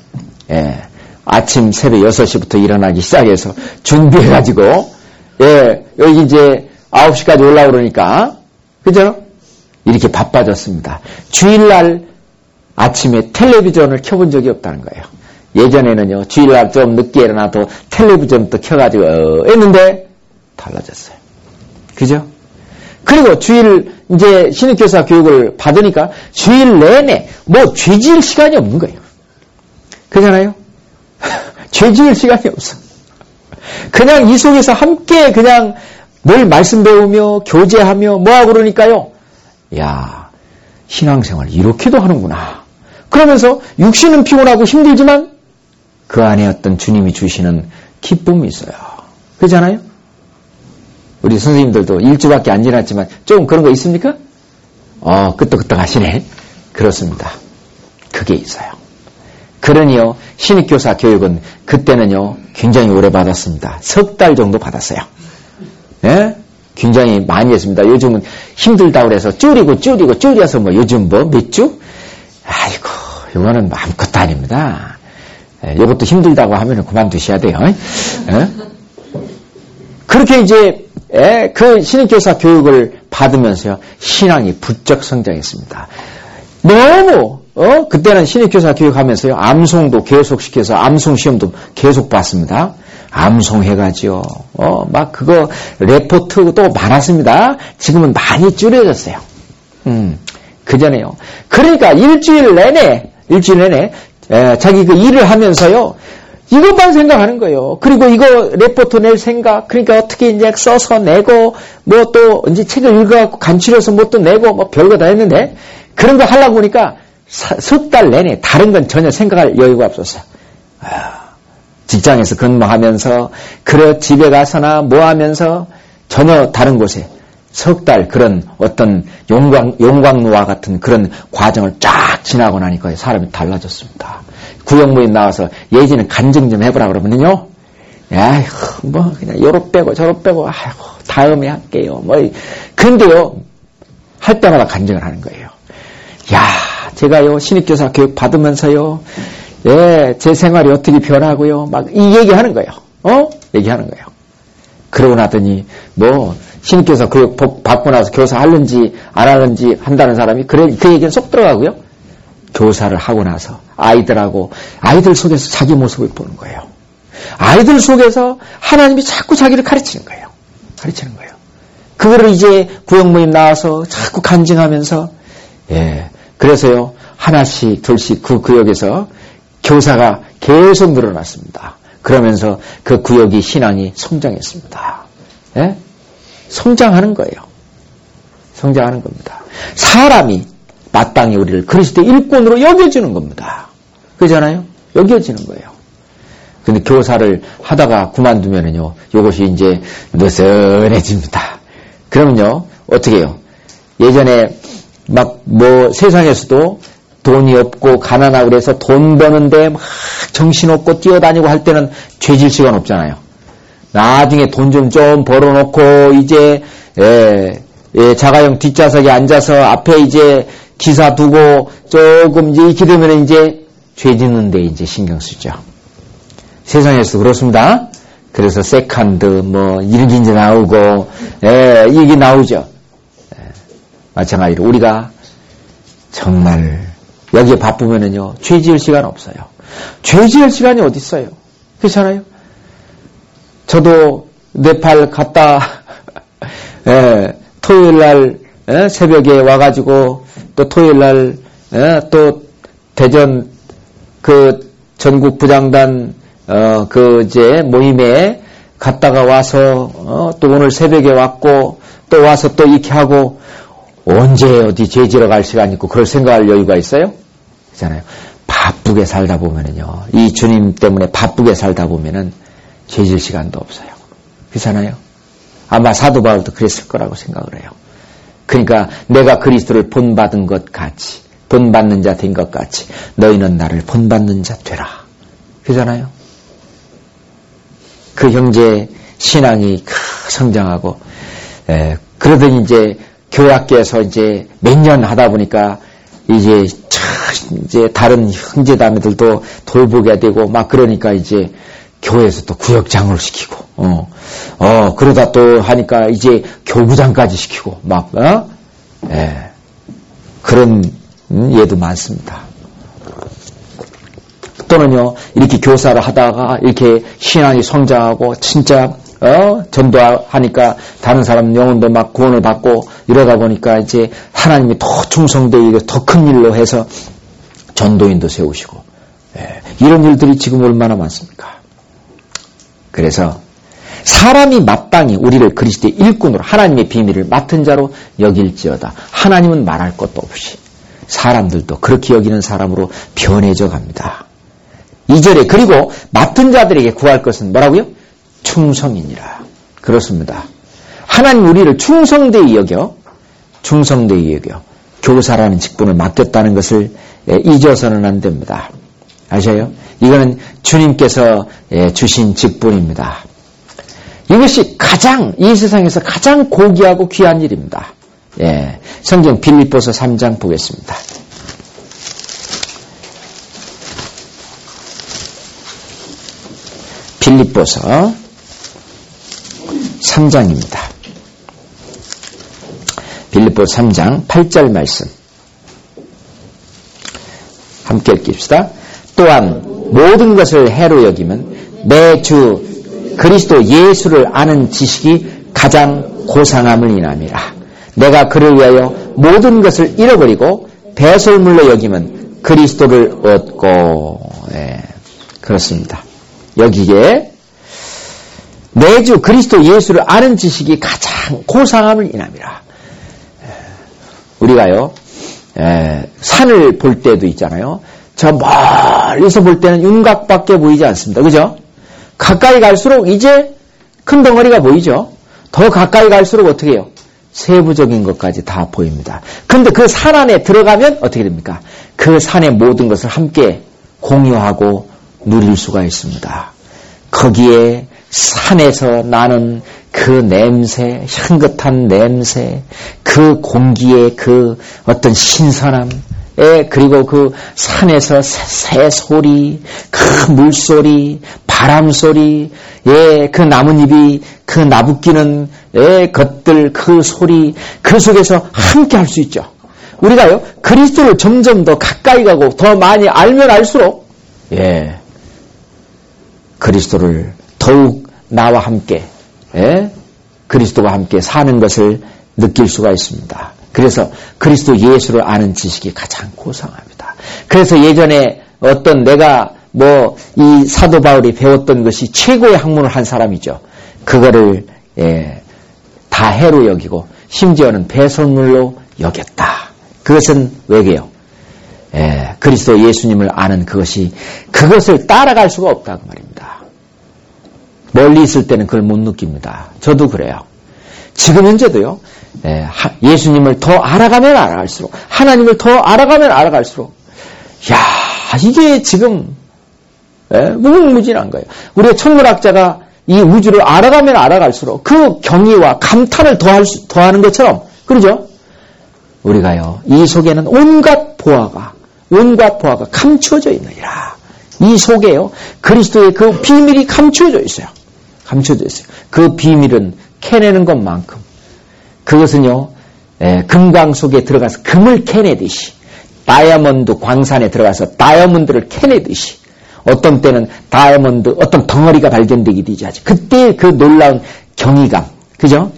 아침 새벽 6시부터 일어나기 시작해서 준비해가지고 여기 이제 9시까지 올라오고 그러니까 그죠? 이렇게 바빠졌습니다. 주일날 아침에 텔레비전을 켜본 적이 없다는 거예요. 예전에는요, 주일날 좀 늦게 일어나도 텔레비전 또 켜가지고 했는데 달라졌어요. 그죠? 그리고 주일 이제 신입교사 교육을 받으니까 주일 내내 뭐 죄지을 시간이 없는 거예요. 그렇잖아요? 죄지을 시간이 없어. 그냥 이 속에서 함께 그냥 늘 말씀 배우며 교제하며 뭐하고 그러니까요. 야, 신앙생활 이렇게도 하는구나. 그러면서 육신은 피곤하고 힘들지만 그 안에 어떤 주님이 주시는 기쁨이 있어요. 그렇잖아요? 우리 선생님들도 일주밖에 안 지났지만 조금 그런 거 있습니까? 끄떡끄떡 하시네. 그렇습니다. 그게 있어요. 그러니요, 신입교사 교육은 그때는요, 굉장히 오래 받았습니다. 3달 정도 받았어요. 예? 굉장히 많이 했습니다. 요즘은 힘들다고 그래서 줄여서 뭐 요즘 뭐 몇 주? 아이고, 이거는 아무것도 아닙니다. 이것도 힘들다고 하면 그만두셔야 돼요. 예? 그렇게 이제 그 신입교사 교육을 받으면서요, 신앙이 부쩍 성장했습니다. 너무 그때는 신입교사 교육하면서요, 암송도 계속 시켜서 암송 시험도 계속 봤습니다. 암송해가지고 막 그거 레포트도 많았습니다. 지금은 많이 줄여졌어요. 그전에요. 그러니까 일주일 내내 자기 그 일을 하면서요, 이것만 생각하는 거예요. 그리고 이거 레포트 낼 생각, 그러니까 어떻게 이제 써서 내고, 뭐 또 이제 책을 읽어갖고 간추려서 뭐 또 내고, 뭐 별거 다 했는데, 그런 거 하려고 보니까 3달 내내 다른 건 전혀 생각할 여유가 없었어요. 직장에서 근무하면서, 그래 집에 가서나 뭐 하면서 전혀 다른 곳에 3달 그런 어떤 용광로와 같은 그런 과정을 쫙 지나고 나니까 사람이 달라졌습니다. 구역 모임 나와서 예전에 간증 좀 해보라 그러면요, 아이고, 뭐, 그냥 요로 빼고 저로 빼고, 아이고, 다음에 할게요. 뭐, 근데요, 할 때마다 간증을 하는 거예요. 야, 제가요, 신입교사 교육 받으면서요, 제 생활이 어떻게 변하고요, 막, 이 얘기하는 거예요. 얘기하는 거예요. 그러고 나더니, 뭐, 신입교사 교육 받고 나서 교사 하는지, 안 하는지 한다는 사람이, 그 얘기는 쏙 들어가고요. 교사를 하고 나서 아이들 속에서 자기 모습을 보는 거예요. 아이들 속에서 하나님이 자꾸 자기를 가르치는 거예요. 그거를 이제 구역 모임 나와서 자꾸 간증하면서, 그래서요, 하나씩 둘씩 그 구역에서 교사가 계속 늘어났습니다. 그러면서 그 구역이 신앙이 성장했습니다. 성장하는 거예요. 성장하는 겁니다. 사람이 마땅히 우리를 그리스도의 일꾼으로 여겨지는 겁니다. 그렇잖아요? 여겨지는 거예요. 근데 교사를 하다가 그만두면은요, 요것이 이제 느슨해집니다. 그러면요, 어떻게 해요? 예전에 막 세상에서도 돈이 없고 가난하고 그래서 돈 버는데 막 정신없고 뛰어다니고 할 때는 죄질 시간 없잖아요. 나중에 돈 좀 벌어놓고 이제 자가용 뒷좌석에 앉아서 앞에 이제 기사 두고 조금 이제 이렇게 되면 이제 죄 짓는데 이제 신경 쓰죠. 세상에서도 그렇습니다. 그래서 세컨드 이런 게 이제 나오고 이게 나오죠. 마찬가지로 우리가 정말 여기에 바쁘면은요 죄 지을 시간 없어요. 죄 지을 시간이 어디 있어요? 그렇잖아요. 저도 네팔 갔다 토요일 날 새벽에 와가지고 또 토요일 날 또 대전 그 전국 부장단 이제 모임에 갔다가 와서 또 오늘 새벽에 왔고 또 와서 또 이렇게 하고 언제 어디 죄 지러 갈 시간 있고 그럴 생각할 여유가 있어요? 그렇잖아요. 바쁘게 살다 보면은요 이 주님 때문에 바쁘게 살다 보면은 죄 질 시간도 없어요. 그렇잖아요. 아마 사도 바울도 그랬을 거라고 생각을 해요. 그러니까 내가 그리스도를 본받은 것 같이 본받는 자 된 것 같이 너희는 나를 본받는 자 되라. 그렇잖아요. 그 형제 신앙이 성장하고 그러더니 이제 교학교에서 이제 몇 년 하다 보니까 이제 다른 형제자매들도 돌보게 되고 막 그러니까 이제 교회에서 또 구역장으로 시키고 그러다 또 하니까 이제 교부장까지 시키고 막 그런 예도 많습니다. 또는요 이렇게 교사를 하다가 이렇게 신앙이 성장하고 진짜 전도하니까 다른 사람 영혼도 막 구원을 받고 이러다 보니까 이제 하나님이 더 충성되게 더 큰 일로 해서 전도인도 세우시고 이런 일들이 지금 얼마나 많습니까? 그래서 사람이 마땅히 우리를 그리스도의 일꾼으로 하나님의 비밀을 맡은 자로 여길지어다. 하나님은 말할 것도 없이 사람들도 그렇게 여기는 사람으로 변해져 갑니다. 2절에 그리고 맡은 자들에게 구할 것은 뭐라고요? 충성이니라. 그렇습니다. 하나님 우리를 충성되이 여겨 교사라는 직분을 맡겼다는 것을 잊어서는 안 됩니다. 아셔요? 이거는 주님께서 주신 직분입니다. 이것이 이 세상에서 가장 고귀하고 귀한 일입니다. 성경 빌립보서 3장 보겠습니다. 빌립보서 3장입니다. 빌립보서 3장 8절 말씀 함께 읽읍시다. 또한 모든 것을 해로 여기면 내 주 그리스도 예수를 아는 지식이 가장 고상함을 인함이라. 내가 그를 위하여 모든 것을 잃어버리고 배설물로 여기면 그리스도를 얻고 그렇습니다. 여기에 내 주 그리스도 예수를 아는 지식이 가장 고상함을 인함이라. 우리가요 산을 볼 때도 있잖아요. 저 멀리서 볼 때는 윤곽밖에 보이지 않습니다. 그죠? 가까이 갈수록 이제 큰 덩어리가 보이죠. 더 가까이 갈수록 어떻게 해요? 세부적인 것까지 다 보입니다. 그런데 그 산 안에 들어가면 어떻게 됩니까? 그 산의 모든 것을 함께 공유하고 누릴 수가 있습니다. 거기에 산에서 나는 그 냄새, 향긋한 냄새, 그 공기의 그 어떤 신선함, 그리고 그 산에서 새 소리, 그 물소리, 바람소리, 그 나뭇잎이 그 나부끼는 것들, 그 소리, 그 속에서 함께 할 수 있죠. 우리가요, 그리스도를 점점 더 가까이 가고 더 많이 알면 알수록, 그리스도를 더욱 나와 함께, 그리스도와 함께 사는 것을 느낄 수가 있습니다. 그래서 그리스도 예수를 아는 지식이 가장 고상합니다. 그래서 예전에 어떤 내가 이 사도 바울이 배웠던 것이 최고의 학문을 한 사람이죠. 그거를 다 해로 여기고 심지어는 배설물로 여겼다. 그것은 왜게요? 그리스도 예수님을 아는 그것을 따라갈 수가 없다고 말입니다. 멀리 있을 때는 그걸 못 느낍니다. 저도 그래요. 지금 현재도요. 예수님을 더 알아가면 알아갈수록 하나님을 더 알아가면 알아갈수록 이게 지금 무궁무진한 거예요. 우리가 천문학자가 이 우주를 알아가면 알아갈수록 그 경의와 감탄을 더하는 것처럼 그러죠? 우리가요. 이 속에는 온갖 보화가 감추어져 있느니라. 이 속에요. 그리스도의 그 비밀이 감추어져 있어요. 그 비밀은 캐내는 것만큼 그것은요. 금광 속에 들어가서 금을 캐내듯이 다이아몬드 광산에 들어가서 다이아몬드를 캐내듯이 어떤 때는 다이아몬드 어떤 덩어리가 발견되기도 하지. 그때 그 놀라운 경이감. 그죠?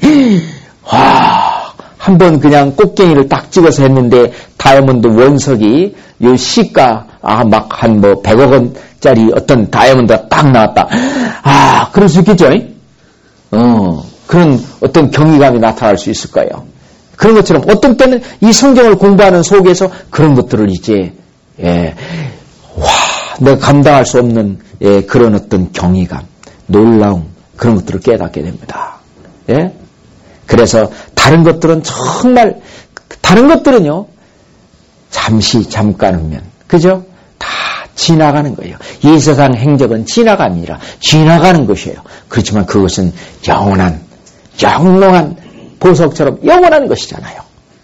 한번 그냥 꽃갱이를 딱 찍어서 했는데 다이아몬드 원석이 요 시가 막 한 100억 원짜리 어떤 다이아몬드가 딱 나왔다. 그럴 수 있겠죠? 그런 어떤 경이감이 나타날 수 있을 거예요. 그런 것처럼 어떤 때는 이 성경을 공부하는 속에서 그런 것들을 이제 내가 감당할 수 없는 그런 어떤 경이감, 놀라움 그런 것들을 깨닫게 됩니다. 그래서 다른 것들은 정말 다른 것들은요 잠깐은면 그죠? 다 지나가는 거예요. 이 세상 행적은 지나감이라 지나가는 것이에요. 그렇지만 그것은 영원한 보석처럼 영원한 것이잖아요.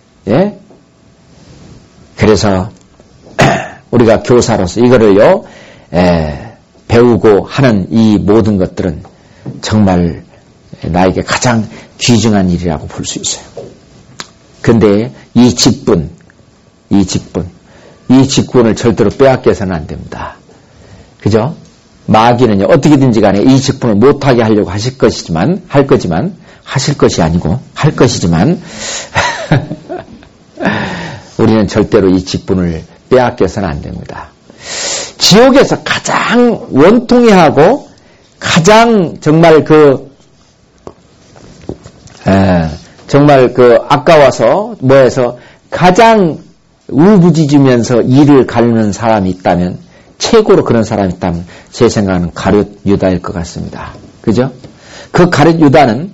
그래서 우리가 교사로서 이거를요 배우고 하는 이 모든 것들은 정말 나에게 가장 귀중한 일이라고 볼 수 있어요. 근데 이 직분을 절대로 빼앗겨서는 안 됩니다. 그죠? 마귀는요 어떻게든지 간에 이 직분을 못하게 하려고 하실 것이지만 우리는 절대로 이 직분을 빼앗겨서는 안 됩니다. 지옥에서 가장 원통해하고 가장 정말 아까워서 가장 울부짖으면서 이를 가르는 사람이 있다면 최고로 그런 사람이 있다면 제 생각은 가룟 유다일 것 같습니다. 그죠? 그 가룟 유다는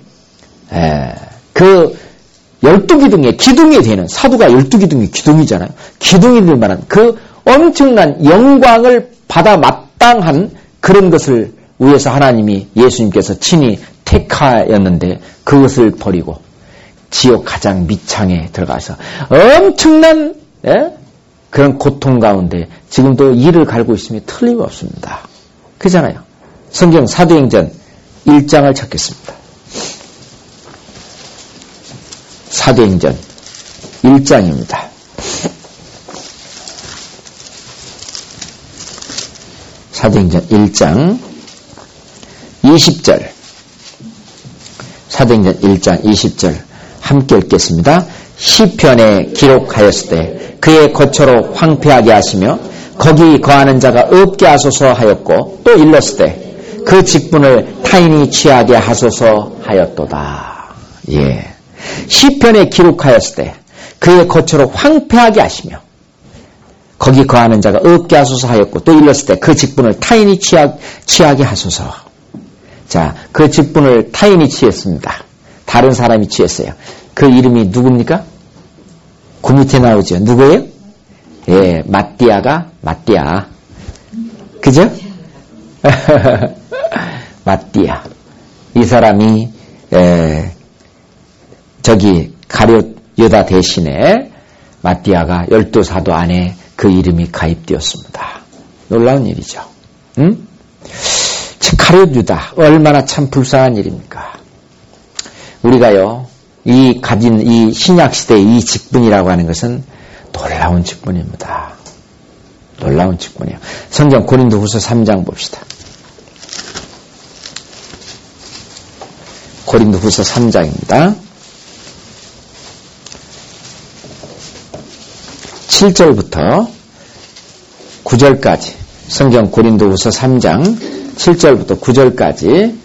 그 12기둥의 기둥이 되는 사도가 12기둥이 기둥이잖아요. 기둥이 될 만한 그 엄청난 영광을 받아 마땅한 그런 것을 위해서 하나님이 예수님께서 친히 택하였는데 그것을 버리고 지옥 가장 밑창에 들어가서 엄청난 그런 고통 가운데 지금도 이를 갈고 있음이 틀림없습니다. 그잖아요. 성경 사도행전 1장을 찾겠습니다. 사도행전 1장입니다. 사도행전 1장 20절 사도행전 1장 20절 함께 읽겠습니다. 시편에 기록하였을 때 그의 거처로 황폐하게 하시며 거기 거하는 자가 없게 하소서 하였고 또 일렀을 때 그 직분을 타인이 취하게 하소서 하였도다. 시편에 기록하였을 때 그의 거처로 황폐하게 하시며 거기 거하는 자가 없게 하소서 하였고 또 일렀을 때 그 직분을 타인이 취하게 하소서. 자, 그 직분을 타인이 취했습니다. 다른 사람이 취했어요. 그 이름이 누굽니까? 그 밑에 나오죠. 누구예요? 마띠아. 그죠? 마띠아. 이 사람이 가룟 유다 대신에 마띠아가 12사도 안에 그 이름이 가입되었습니다. 놀라운 일이죠. 가룟 유다 얼마나 참 불쌍한 일입니까? 우리가요 가진 이 신약 시대의 이 직분이라고 하는 것은 놀라운 직분입니다. 놀라운 직분이에요. 성경 고린도후서 3장 봅시다. 고린도후서 3장입니다. 7절부터 9절까지 성경 고린도후서 3장 7절부터 9절까지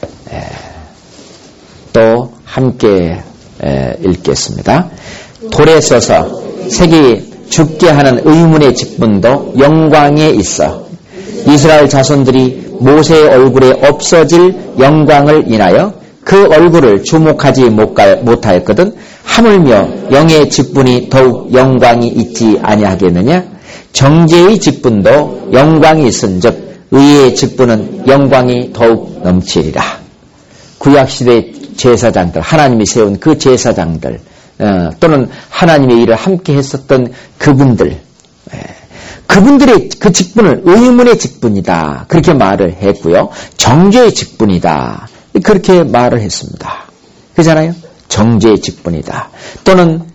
또 함께 읽겠습니다. 돌에 써서 색이 죽게 하는 의문의 직분도 영광에 있어 이스라엘 자손들이 모세의 얼굴에 없어질 영광을 인하여 그 얼굴을 주목하지 못하였거든 하물며 영의 직분이 더욱 영광이 있지 아니하겠느냐? 정죄의 직분도 영광이 있은즉 의의 직분은 영광이 더욱 넘치리라. 구약시대 제사장들, 하나님이 세운 그 제사장들 또는 하나님의 일을 함께 했었던 그분들, 그분들의 그 직분을 의문의 직분이다 그렇게 말을 했고요. 정죄의 직분이다 그렇게 말을 했습니다. 그렇잖아요. 정죄의 직분이다 또는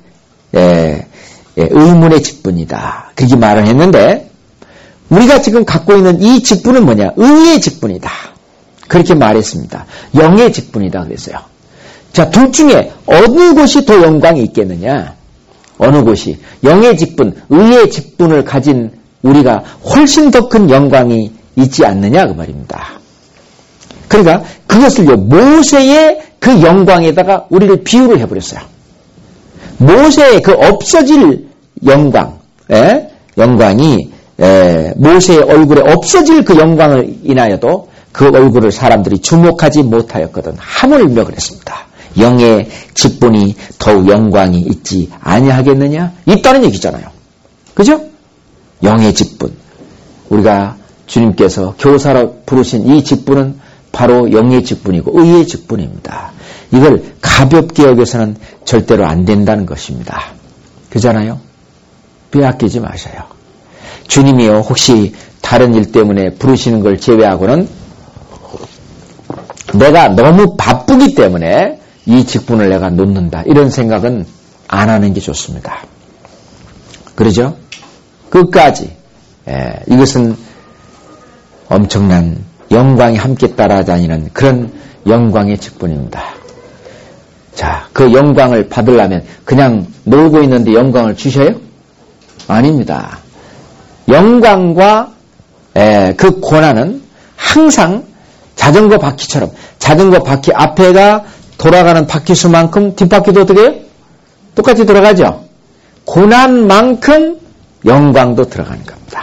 의문의 직분이다 그렇게 말을 했는데 우리가 지금 갖고 있는 이 직분은 뭐냐? 의의 직분이다 그렇게 말했습니다. 영의 직분이다 그랬어요. 자, 둘 중에 어느 곳이 더 영광이 있겠느냐? 어느 곳이 영의 직분, 의의 직분을 가진 우리가 훨씬 더 큰 영광이 있지 않느냐 그 말입니다. 그러니까 그것을요 모세의 그 영광에다가 우리를 비유를 해버렸어요. 모세의 그 없어질 영광, 영광이 모세의 얼굴에 없어질 그 영광을 인하여도 그 얼굴을 사람들이 주목하지 못하였거든 하물며 그랬습니다. 영의 직분이 더욱 영광이 있지 아니하겠느냐? 있다는 얘기잖아요. 그죠? 영의 직분. 우리가 주님께서 교사로 부르신 이 직분은 바로 영의 직분이고 의의 직분입니다. 이걸 가볍게 여겨서는 절대로 안 된다는 것입니다. 그잖아요? 빼앗기지 마셔요. 주님이요 혹시 다른 일 때문에 부르시는 걸 제외하고는 내가 너무 바쁘기 때문에 이 직분을 내가 놓는다 이런 생각은 안 하는 게 좋습니다. 그러죠? 끝까지 이것은 엄청난 영광이 함께 따라다니는 그런 영광의 직분입니다. 자, 그 영광을 받으려면 그냥 놀고 있는데 영광을 주셔요? 아닙니다. 영광과 그 고난은 항상 자전거 바퀴처럼 자전거 바퀴 앞에가 돌아가는 바퀴수만큼 뒷바퀴도 어떻게 해요? 똑같이 돌아가죠? 고난만큼 영광도 들어가는 겁니다.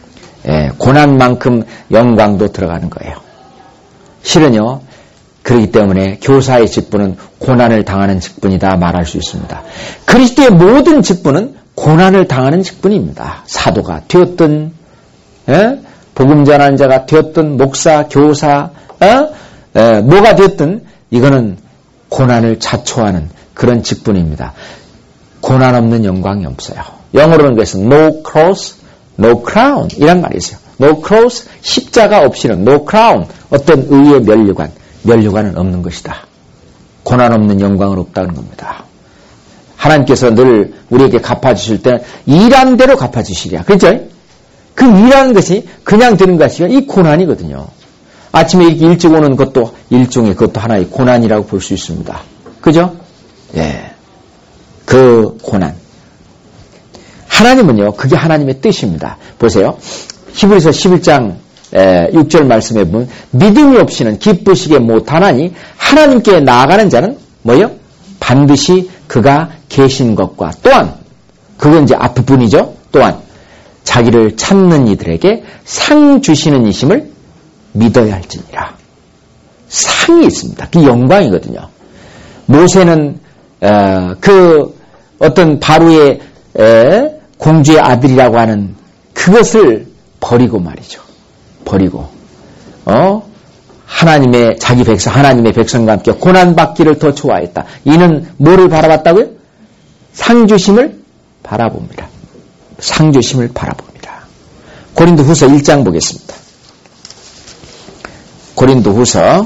고난만큼 영광도 들어가는 거예요. 실은요, 그렇기 때문에 교사의 직분은 고난을 당하는 직분이다 말할 수 있습니다. 그리스도의 모든 직분은 고난을 당하는 직분입니다. 사도가 되었든, 복음 전하는 자가 되었든, 목사, 교사, 뭐가 되었든, 이거는 고난을 자초하는 그런 직분입니다. 고난 없는 영광이 없어요. 영어로는 그래서 no cross, no crown 이란 말이 있어요. no cross, 십자가 없이는 no crown, 어떤 의의 면류관은 없는 것이다. 고난 없는 영광은 없다는 겁니다. 하나님께서 늘 우리에게 갚아주실 때 일한 대로 갚아주시랴. 그렇죠? 그 일하는 것이 그냥 되는 것이 이 고난이거든요. 아침에 이렇게 일찍 오는 것도 일종의 그것도 하나의 고난이라고 볼 수 있습니다. 그죠? 예. 그 고난. 하나님은요, 그게 하나님의 뜻입니다. 보세요. 히브리서 11장 6절 말씀에 보면 믿음이 없이는 기쁘시게 못하나니 하나님께 나아가는 자는 뭐예요? 반드시 그가 계신 것과 또한 그건 이제 앞부분이죠. 또한 자기를 찾는 이들에게 상 주시는 이심을 믿어야 할지니라. 상이 있습니다. 그 영광이거든요. 모세는 그 어떤 바로의 공주의 아들이라고 하는 그것을 버리고 말이죠. 버리고 하나님의 자기 백성, 하나님의 백성과 함께 고난받기를 더 좋아했다. 이는 뭐를 바라봤다고요? 상주심을 바라봅니다. 상주심을 바라봅니다. 고린도후서 1장 보겠습니다. 고린도후서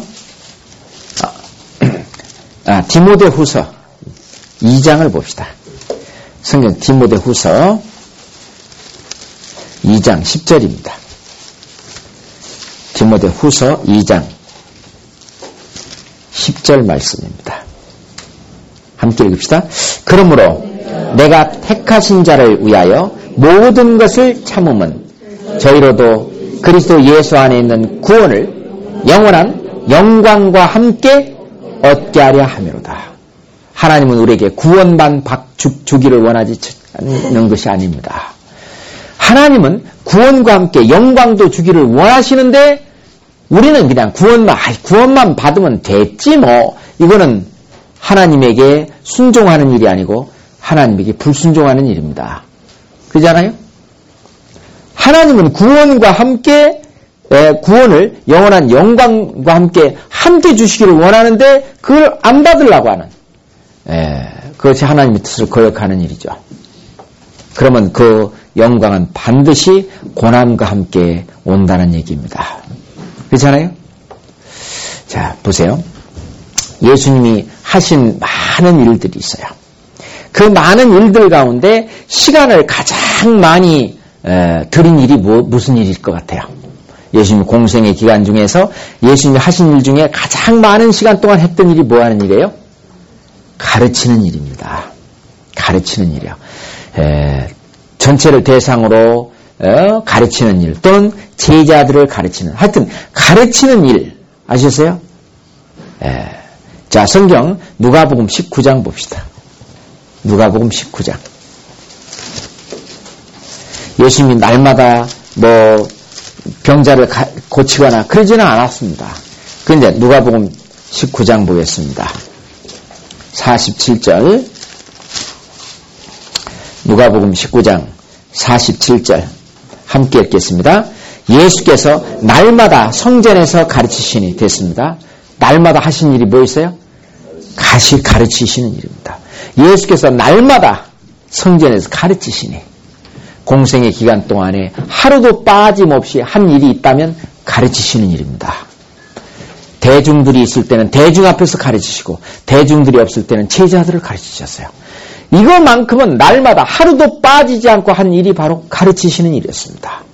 디모데후서 2장을 봅시다. 성경 디모데후서 2장 10절입니다. 디모데후서 2장 10절 말씀입니다. 함께 읽읍시다. 그러므로 내가 택하신 자를 위하여 모든 것을 참음은 저희로도 그리스도 예수 안에 있는 구원을 영원한 영광과 함께 얻게 하려 함이로다. 하나님은 우리에게 구원만 주기를 원하지 않는 것이 아닙니다. 하나님은 구원과 함께 영광도 주기를 원하시는데 우리는 그냥 구원만 받으면 됐지 뭐 이거는 하나님에게 순종하는 일이 아니고 하나님에게 불순종하는 일입니다. 그렇잖아요? 하나님은 구원과 함께 구원을 영원한 영광과 함께 주시기를 원하는데 그걸 안 받으려고 하는 그것이 하나님의 뜻을 거역하는 일이죠. 그러면 그 영광은 반드시 고난과 함께 온다는 얘기입니다. 그렇잖아요? 자, 보세요. 예수님이 하신 많은 일들이 있어요. 그 많은 일들 가운데 시간을 가장 많이 드린 일이 무슨 일일 것 같아요? 예수님 공생의 기간 중에서 예수님이 하신 일 중에 가장 많은 시간 동안 했던 일이 뭐 하는 일이에요? 가르치는 일입니다. 가르치는 일이요. 전체를 대상으로 가르치는 일 또는 제자들을 가르치는 하여튼 가르치는 일 아셨어요? 자, 성경 누가복음 19장 봅시다. 누가복음 19장. 예수님이 날마다 뭐 병자를 고치거나 그러지는 않았습니다. 그런데 누가복음 19장 보겠습니다. 47절. 누가복음 19장 47절 함께 읽겠습니다. 예수께서 날마다 성전에서 가르치시니 됐습니다. 날마다 하신 일이 뭐 있어요? 가르치시는 일입니다. 예수께서 날마다 성전에서 가르치시니 공생의 기간 동안에 하루도 빠짐없이 한 일이 있다면 가르치시는 일입니다. 대중들이 있을 때는 대중 앞에서 가르치시고 대중들이 없을 때는 제자들을 가르치셨어요. 이것만큼은 날마다 하루도 빠지지 않고 한 일이 바로 가르치시는 일이었습니다.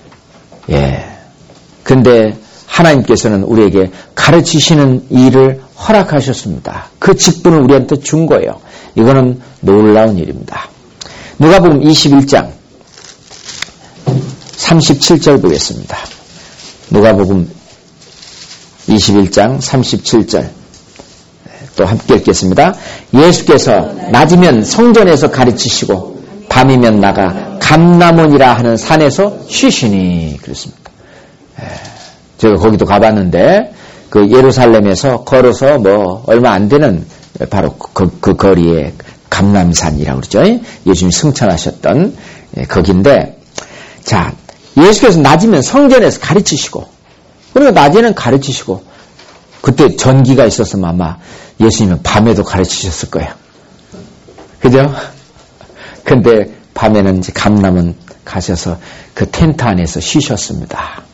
근데 하나님께서는 우리에게 가르치시는 일을 허락하셨습니다. 그 직분을 우리한테 준 거예요. 이거는 놀라운 일입니다. 누가복음 21장 37절 보겠습니다. 누가복음 21장 37절 또 함께 읽겠습니다. 예수께서 낮이면 성전에서 가르치시고 밤이면 나가 감람원이라 하는 산에서 쉬시니 그랬습니다. 제가 거기도 가봤는데 그 예루살렘에서 걸어서 뭐 얼마 안 되는 바로 그 거리에 감람산이라고 그러죠. 예수님이 승천하셨던 거기인데 자 예수께서 낮이면 성전에서 가르치시고 그리고 낮에는 가르치시고 그때 전기가 있었으면 아마 예수님은 밤에도 가르치셨을 거예요. 그죠? 근데 밤에는 이제 감람원 가셔서 그 텐트 안에서 쉬셨습니다.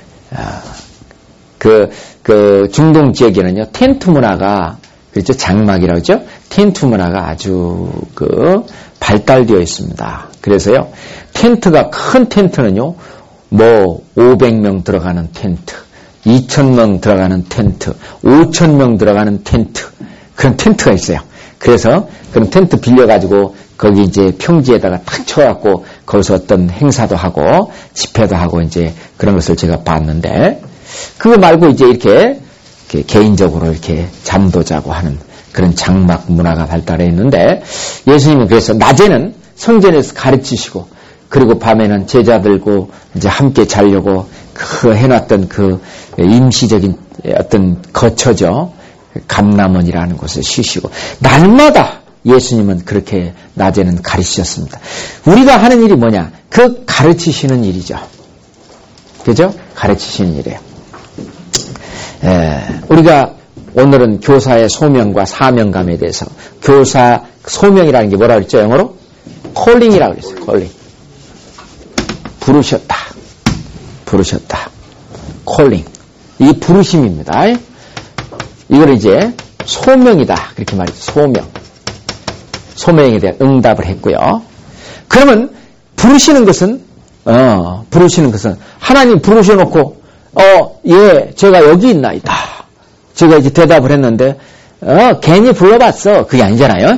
그 중동 지역에는요, 텐트 문화가, 그렇죠? 장막이라고 하죠? 텐트 문화가 아주 발달되어 있습니다. 그래서요, 텐트가, 큰 텐트는요, 뭐, 500명 들어가는 텐트, 2,000명 들어가는 텐트, 5,000명 들어가는 텐트, 그런 텐트가 있어요. 그래서 그런 텐트 빌려가지고 거기 이제 평지에다가 탁 쳐갖고 거기서 어떤 행사도 하고 집회도 하고 이제 그런 것을 제가 봤는데 그거 말고 이제 이렇게 개인적으로 이렇게 잠도 자고 하는 그런 장막 문화가 발달해 있는데 예수님은 그래서 낮에는 성전에서 가르치시고 그리고 밤에는 제자들과 이제 함께 자려고 해놨던 그 임시적인 어떤 거처죠. 감람원이라는 곳에 쉬시고 날마다 예수님은 그렇게 낮에는 가르치셨습니다. 우리가 하는 일이 뭐냐? 그 가르치시는 일이죠. 그죠? 가르치시는 일이에요. 우리가 오늘은 교사의 소명과 사명감에 대해서 교사 소명이라는 게 뭐라고 그랬죠? 영어로? 콜링이라고 그랬어요. 콜링. 부르셨다. 콜링. 이게 부르심입니다. 이걸 이제 소명이다. 그렇게 말이죠. 소명에 대한 응답을 했고요. 그러면 부르시는 것은 하나님 부르셔놓고 예, 제가 여기 있나이다. 제가 이제 대답을 했는데 괜히 불러봤어. 그게 아니잖아요.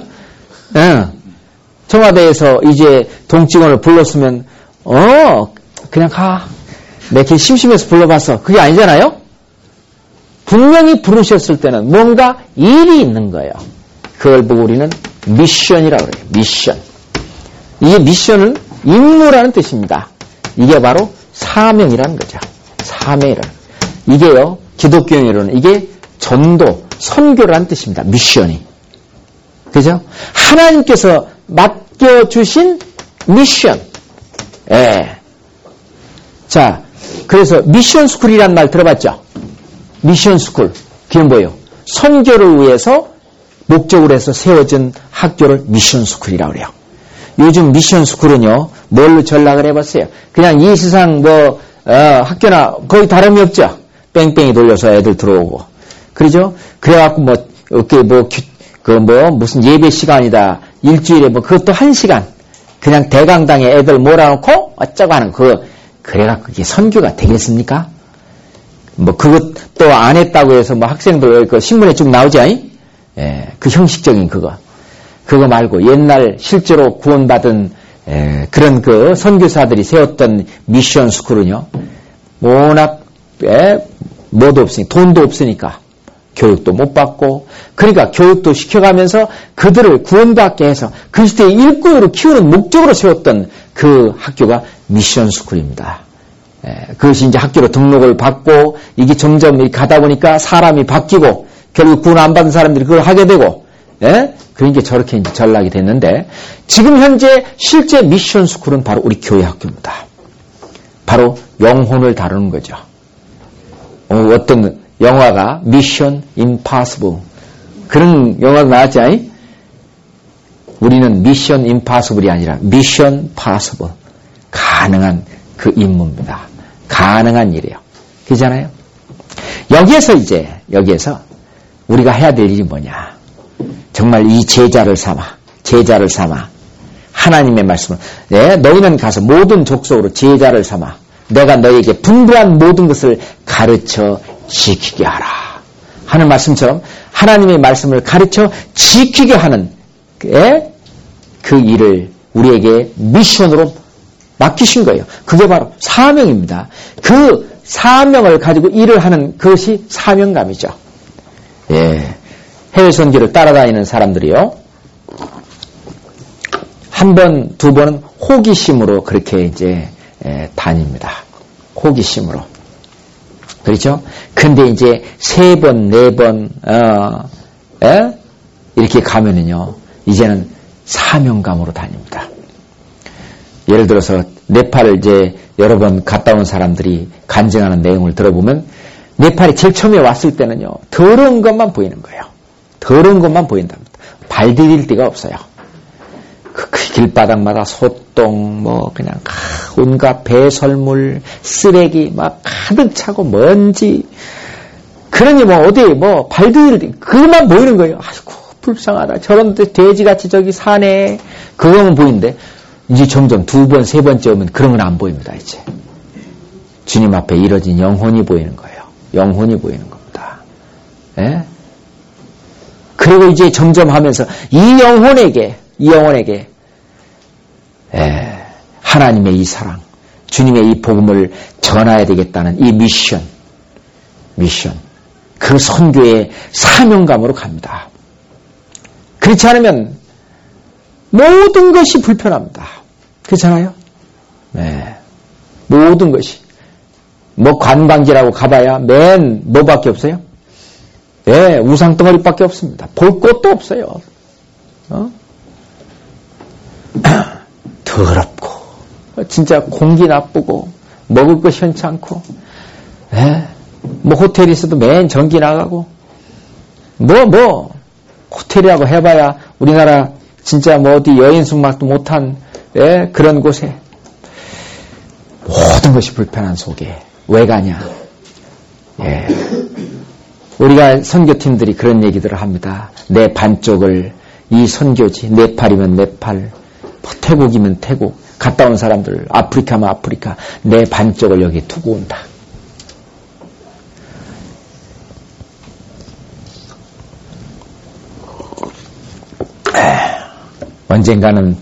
청와대에서 이제 동직원을 불렀으면 그냥 가. 내게 심심해서 불러봤어. 그게 아니잖아요. 분명히 부르셨을 때는 뭔가 일이 있는 거예요. 그걸 보고 우리는 미션이라고 그래요. 미션. 이게 미션은 임무라는 뜻입니다. 이게 바로 사명이라는 거죠. 사명이라는. 이게요, 기독교인으로는 이게 전도, 선교를 한 뜻입니다. 미션이. 그죠? 하나님께서 맡겨주신 미션. 예. 자, 그래서 미션 스쿨이란 말 들어봤죠? 미션 스쿨. 그게 뭐예요? 선교를 위해서 목적으로 해서 세워진 학교를 미션 스쿨이라고 그래요. 요즘 미션 스쿨은요, 뭘로 전락을 해봤어요? 그냥 이 세상 학교나 거의 다름이 없죠? 뺑뺑이 돌려서 애들 들어오고. 그러죠? 그래갖고 무슨 예배 시간이다. 일주일에 그것도 1시간. 그냥 대강당에 애들 몰아놓고 어쩌고 하는 그래갖고 그게 선교가 되겠습니까? 그것도 안 했다고 해서 학생들 신문에 쭉 나오지, 아니? 예, 그 형식적인 그거 말고 옛날 실제로 구원받은 그런 선교사들이 세웠던 미션 스쿨은요, 워낙 뭐도 없으니까, 돈도 없으니까 교육도 못 받고, 그러니까 교육도 시켜가면서 그들을 구원받게 해서 그리스도의 일꾼으로 키우는 목적으로 세웠던 그 학교가 미션 스쿨입니다. 그것이 이제 학교로 등록을 받고 이게 점점 가다 보니까 사람이 바뀌고 결국 구원 안 받은 사람들이 그걸 하게 되고, 그러니까 저렇게 이제 전락이 됐는데, 지금 현재 실제 미션 스쿨은 바로 우리 교회 학교입니다. 바로 영혼을 다루는 거죠. 어떤 영화가 미션 임파서블 그런 영화가 나왔지, 아니? 우리는 미션 임파서블이 아니라 미션 파서블, 가능한 그 임무입니다. 가능한 일이에요. 그렇잖아요? 여기에서 우리가 해야 될 일이 뭐냐? 정말 이 제자를 삼아 하나님의 말씀을, 너희는 가서 모든 족속으로 제자를 삼아 내가 너희에게 분부한 모든 것을 가르쳐 지키게 하라 하는 말씀처럼 하나님의 말씀을 가르쳐 지키게 하는 그 일을 우리에게 미션으로 맡기신 거예요. 그게 바로 사명입니다. 그 사명을 가지고 일을 하는 그것이 사명감이죠. 예. 해외 선교를 따라다니는 사람들이요, 한 번, 두 번은 호기심으로 그렇게 이제 다닙니다. 호기심으로. 그렇죠? 근데 이제 3번, 4번, 이렇게 가면은요, 이제는 사명감으로 다닙니다. 예를 들어서 네팔을 이제 여러 번 갔다 온 사람들이 간증하는 내용을 들어보면, 네팔이 제일 처음에 왔을 때는요, 더러운 것만 보이는 거예요. 더러운 것만 보인답니다. 발 디딜 데가 없어요. 그 길바닥마다 소똥, 그냥 온갖 배설물, 쓰레기 막 가득 차고 먼지. 그러니 어디 발 디딜 데, 그것만 보이는 거예요. 아이고, 불쌍하다. 저런 데 돼지같이 저기 사네. 그거만 보이는데, 이제 점점 2번, 3번째 오면 그런 건 안 보입니다, 이제. 주님 앞에 이뤄진 영혼이 보이는 거예요. 영혼이 보이는 겁니다. 예? 그리고 이제 점점 하면서 이 영혼에게 하나님의 이 사랑, 주님의 이 복음을 전해야 되겠다는 이 미션, 그 선교의 사명감으로 갑니다. 그렇지 않으면 모든 것이 불편합니다. 그렇잖아요? 네. 모든 것이. 관광지라고 가봐야 맨 뭐밖에 없어요? 네, 우상덩어리밖에 없습니다. 볼 것도 없어요. 더럽고, 진짜 공기 나쁘고, 먹을 것 현찮고, 호텔에 있어도 맨 전기 나가고, 호텔이라고 해봐야 우리나라 진짜 어디 여인 숙박도 못한, 그런 곳에, 모든 것이 불편한 속에, 왜 가냐? 우리가 선교팀들이 그런 얘기들을 합니다. 내 반쪽을 이 선교지, 네팔이면 네팔, 태국이면 태국, 갔다 온 사람들, 아프리카면 아프리카, 내 반쪽을 여기 두고 온다. 언젠가는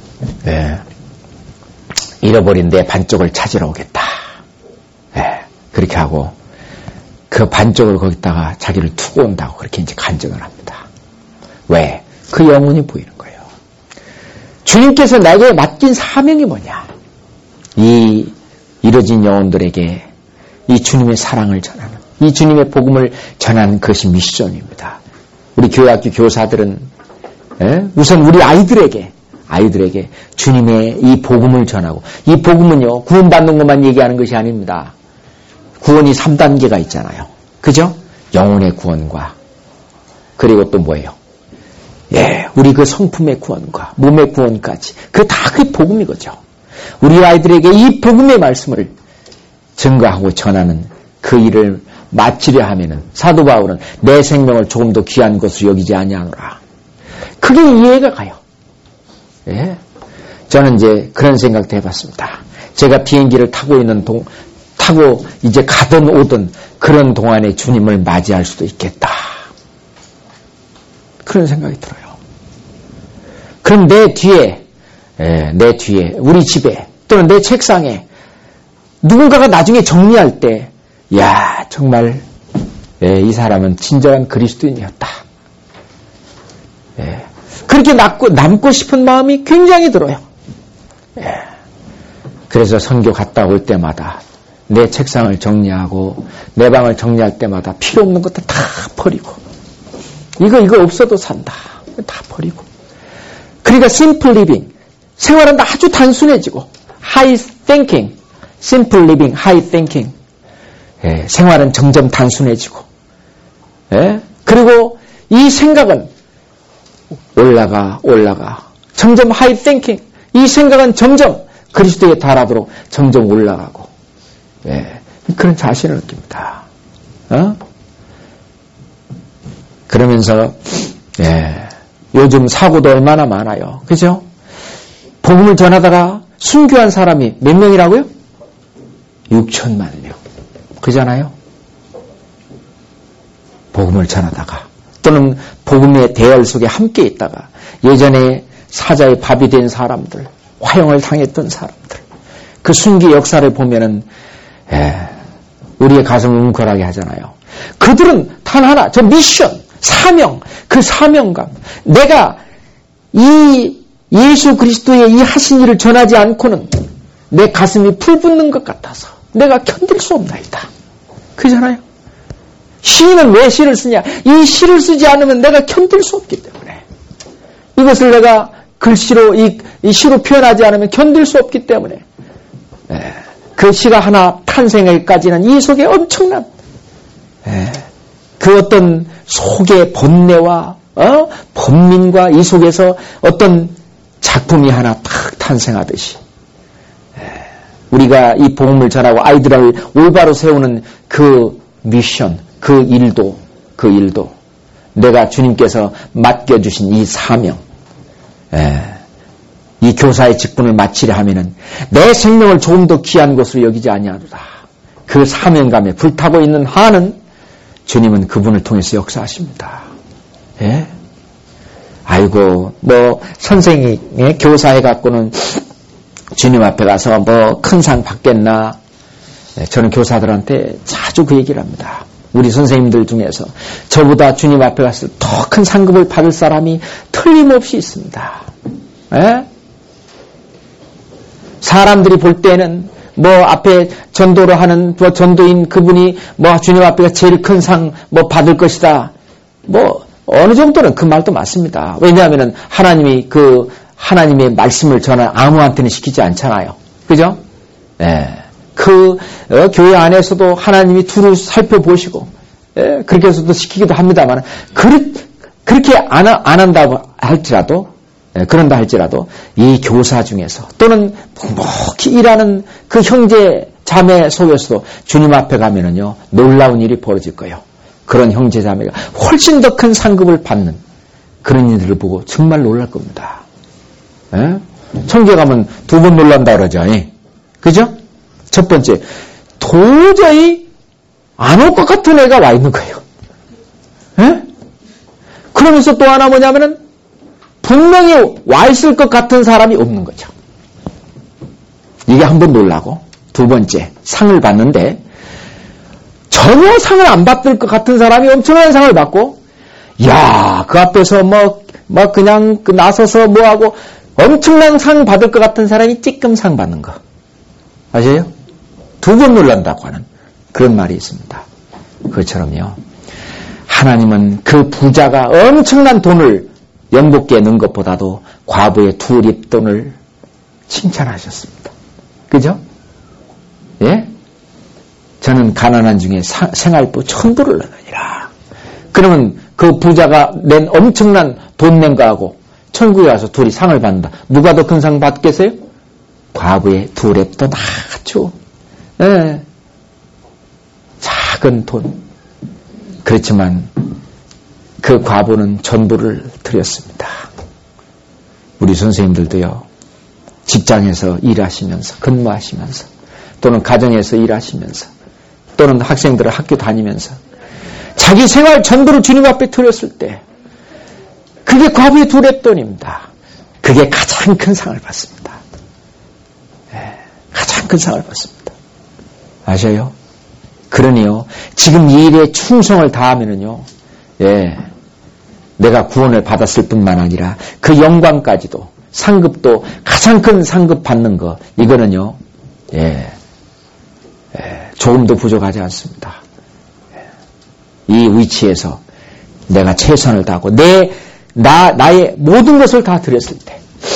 잃어버린 내 반쪽을 찾으러 오겠다. 그렇게 하고 그 반쪽을 거기다가 자기를 두고 온다고 그렇게 이제 간증을 합니다. 왜? 그 영혼이 보이는 거예요. 주님께서 나에게 맡긴 사명이 뭐냐? 이 이뤄진 영혼들에게 이 주님의 사랑을 전하는, 이 주님의 복음을 전하는 것이 미션입니다. 우리 교회학교 교사들은 우선 우리 아이들에게 주님의 이 복음을 전하고, 이 복음은요 구원받는 것만 얘기하는 것이 아닙니다. 구원이 3단계가 있잖아요. 그죠? 영혼의 구원과 그리고 또 뭐예요? 우리 그 성품의 구원과 몸의 구원까지 그 다 그 복음이거죠. 우리 아이들에게 이 복음의 말씀을 증거하고 전하는 그 일을 마치려 하면은 사도 바울은 내 생명을 조금 더 귀한 것으로 여기지 아니하노라. 그게 이해가 가요. 저는 이제 그런 생각도 해봤습니다. 제가 비행기를 타고 이제 가든 오든 그런 동안에 주님을 맞이할 수도 있겠다. 그런 생각이 들어요. 그럼 내 뒤에, 우리 집에, 또는 내 책상에 누군가가 나중에 정리할 때, 정말, 이 사람은 진정한 그리스도인이었다. 그렇게 남고 싶은 마음이 굉장히 들어요. 그래서 선교 갔다 올 때마다 내 책상을 정리하고 내 방을 정리할 때마다 필요 없는 것도 다 버리고, 이거 없어도 산다. 다 버리고. 그러니까 simple living, 생활은 아주 단순해지고, high thinking, simple living, high thinking, 생활은 점점 단순해지고, 그리고 이 생각은 올라가, 점점 high thinking, 이 생각은 점점 그리스도에 달하도록 점점 올라가고, 그런 자신을 느낍니다. 그러면서 요즘 사고도 얼마나 많아요. 그죠? 복음을 전하다가 순교한 사람이 몇 명이라고요? 6천만 명. 그잖아요? 복음을 전하다가, 또는 복음의 대열 속에 함께 있다가 예전에 사자의 밥이 된 사람들, 화형을 당했던 사람들, 그 순교 역사를 보면은 우리의 가슴을 웅크하게 하잖아요. 그들은 단 하나, 저 미션, 사명, 그 사명감, 내가 이 예수 그리스도의 이 하신 일을 전하지 않고는 내 가슴이 불붙는 것 같아서 내가 견딜 수 없나이다. 그잖아요. 시인은 왜 시를 쓰냐? 이 시를 쓰지 않으면 내가 견딜 수 없기 때문에, 이것을 내가 글씨로 이 시로 표현하지 않으면 견딜 수 없기 때문에, 그 시가 하나 탄생하기까지는 이 속에 엄청난 그 어떤 속의 번뇌와 번민과 이 속에서 어떤 작품이 하나 탁 탄생하듯이, 우리가 이 복음을 전하고 아이들을 올바로 세우는 그 미션, 그 일도 내가 주님께서 맡겨주신 이 사명, 이 교사의 직분을 마치려 하면은 내 생명을 조금 더 귀한 것으로 여기지 아니하노라. 그 사명감에 불타고 있는 한은 주님은 그분을 통해서 역사하십니다. 아이고, 선생이 교사해 갖고는 주님 앞에 가서 큰 상 받겠나? 저는 교사들한테 자주 그 얘기를 합니다. 우리 선생님들 중에서 저보다 주님 앞에 가서 더 큰 상급을 받을 사람이 틀림없이 있습니다. 사람들이 볼 때는 앞에 전도를 하는 전도인 그분이 주님 앞에 제일 큰 상 받을 것이다. 어느 정도는 그 말도 맞습니다. 왜냐하면은 하나님의 말씀을 전하 아무한테는 시키지 않잖아요. 그죠? 교회 안에서도 하나님이 두루 살펴보시고, 그렇게 해서도 시키기도 합니다만, 그렇게 안 한다고 할지라도, 그런다 할지라도, 이 교사 중에서, 또는 묵묵히 일하는 그 형제, 자매 속에서도 주님 앞에 가면은요, 놀라운 일이 벌어질 거예요. 그런 형제, 자매가 훨씬 더 큰 상급을 받는 그런 일들을 보고 정말 놀랄 겁니다. 천국에 가면 2번 놀란다 그러죠. 그죠? 첫 번째, 도저히 안 올 것 같은 애가 와 있는 거예요. 그러면서 또 하나 뭐냐면은 분명히 와 있을 것 같은 사람이 없는 거죠. 이게 한 번 놀라고, 두 번째, 상을 받는데 전혀 상을 안 받을 것 같은 사람이 엄청난 상을 받고, 야, 그 앞에서 그냥 나서서 뭐하고 엄청난 상 받을 것 같은 사람이 찌끔 상 받는 거. 아세요? 두 번 놀란다고 하는 그런 말이 있습니다. 그것처럼요. 하나님은 그 부자가 엄청난 돈을 연복기에 넣은 것보다도 과부의 두 립돈을 칭찬하셨습니다. 그죠? 예? 저는 가난한 중에 생활부 천부를 넣으니라. 그러면 그 부자가 낸 엄청난 돈 낸 거하고 천국에 와서 둘이 상을 받는다. 누가 더 큰 상 받겠어요? 과부의 두 랩돈 아주 작은 돈. 그렇지만 그 과부는 전부를 드렸습니다. 우리 선생님들도요. 직장에서 일하시면서 근무하시면서 또는 가정에서 일하시면서 또는 학생들은 학교 다니면서 자기 생활 전부를 주님 앞에 드렸을 때 그게 과부의 두 랩돈입니다. 그게 가장 큰 상을 받습니다. 가장 큰 상을 받습니다. 아셔요? 그러니요. 지금 이 일에 충성을 다하면은요. 내가 구원을 받았을 뿐만 아니라 그 영광까지도 상급도 가장 큰 상급 받는 거 이거는요. 조금도 부족하지 않습니다. 이 위치에서 내가 최선을 다하고 나의 모든 것을 다 드렸을 때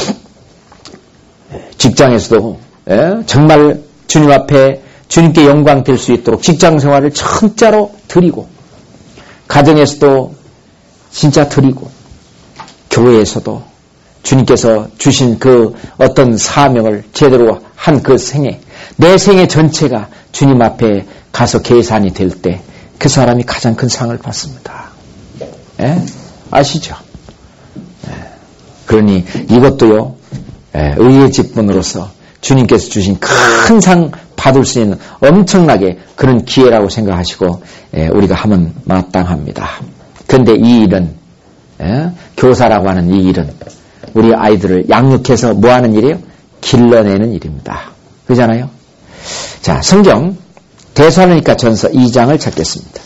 직장에서도 정말 주님 앞에 주님께 영광 될 수 있도록 직장 생활을 진짜로 드리고 가정에서도 진짜 드리고 교회에서도 주님께서 주신 그 어떤 사명을 제대로 한 그 생애 내 생애 전체가 주님 앞에 가서 계산이 될 때 그 사람이 가장 큰 상을 받습니다. 아시죠? 그러니 이것도요. 의의 직분으로서 주님께서 주신 큰 상 받을 수 있는 엄청나게 그런 기회라고 생각하시고 우리가 하면 마땅합니다. 그런데 이 일은 교사라고 하는 이 일은 우리 아이들을 양육해서 뭐 하는 일이에요? 길러내는 일입니다. 그렇잖아요? 자, 성경 데살로니가 전서 2장을 찾겠습니다.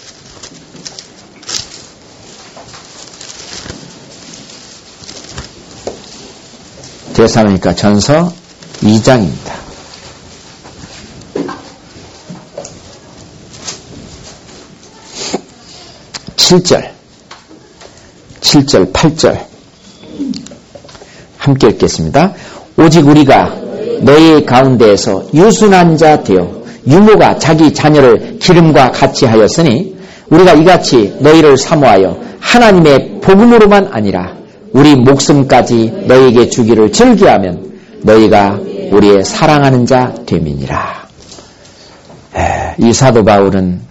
데살로니가 전서 2장입니다. 7절, 8절 함께 읽겠습니다. 오직 우리가 너희 가운데에서 유순한 자 되어 유모가 자기 자녀를 기름과 같이 하였으니 우리가 이같이 너희를 사모하여 하나님의 복음으로만 아니라 우리 목숨까지 너희에게 주기를 즐겨하면 너희가 우리의 사랑하는 자 됨이니라. 이 사도 바울은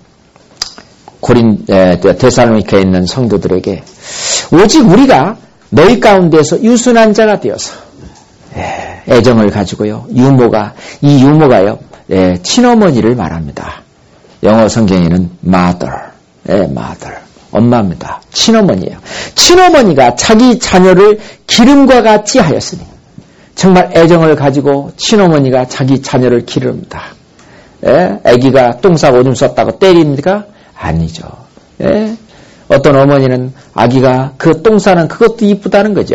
데살로니카에 있는 성도들에게 오직 우리가 너희 가운데서 유순한 자가 되어서 애정을 가지고요. 이 유모가요. 친어머니를 말합니다. 영어 성경에는 mother, 엄마입니다. 친어머니예요. 친어머니가 자기 자녀를 기름과 같이 하였으니 정말 애정을 가지고 친어머니가 자기 자녀를 기릅니다. 아기가 똥 싸고 오줌 쌌다고 때립니까? 아니죠. 어떤 어머니는 아기가 그 똥 싸는 그것도 이쁘다는 거죠.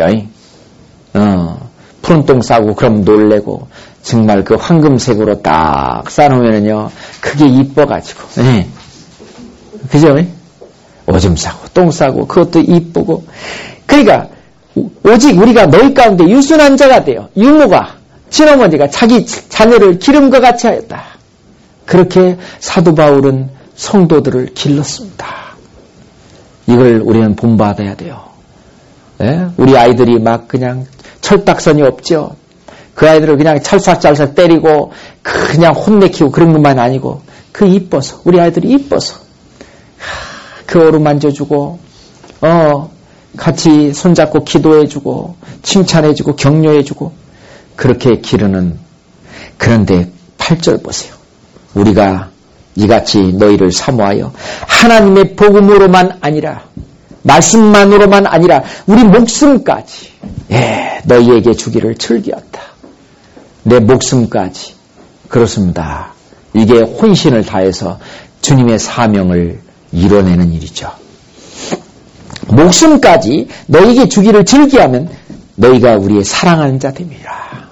푸른 똥 싸고 그럼 놀래고 정말 그 황금색으로 딱 싸놓으면은요 그게 이뻐가지고 그죠? 오줌 싸고 똥 싸고 그것도 이쁘고 그러니까 오직 우리가 너희 가운데 유순한 자가 되어 유모가 친어머니가 자기 자녀를 기름과 같이 하였다. 그렇게 사도 바울은 성도들을 길렀습니다. 이걸 우리는 본받아야 돼요. 우리 아이들이 막 그냥 철딱선이 없죠. 그 아이들을 그냥 찰싹찰싹 때리고 그냥 혼내키고 그런 것만 아니고 그 이뻐서 우리 아이들이 이뻐서 그 어루 만져주고 같이 손잡고 기도해주고 칭찬해주고 격려해주고 그렇게 기르는. 그런데 8절 보세요. 우리가 이같이 너희를 사모하여 하나님의 복음으로만 아니라 말씀만으로만 아니라 우리 목숨까지 너희에게 주기를 즐기었다. 내 목숨까지. 그렇습니다. 이게 혼신을 다해서 주님의 사명을 이뤄내는 일이죠. 목숨까지 너에게 주기를 즐기하면 너희가 우리의 사랑하는 자 됨이라.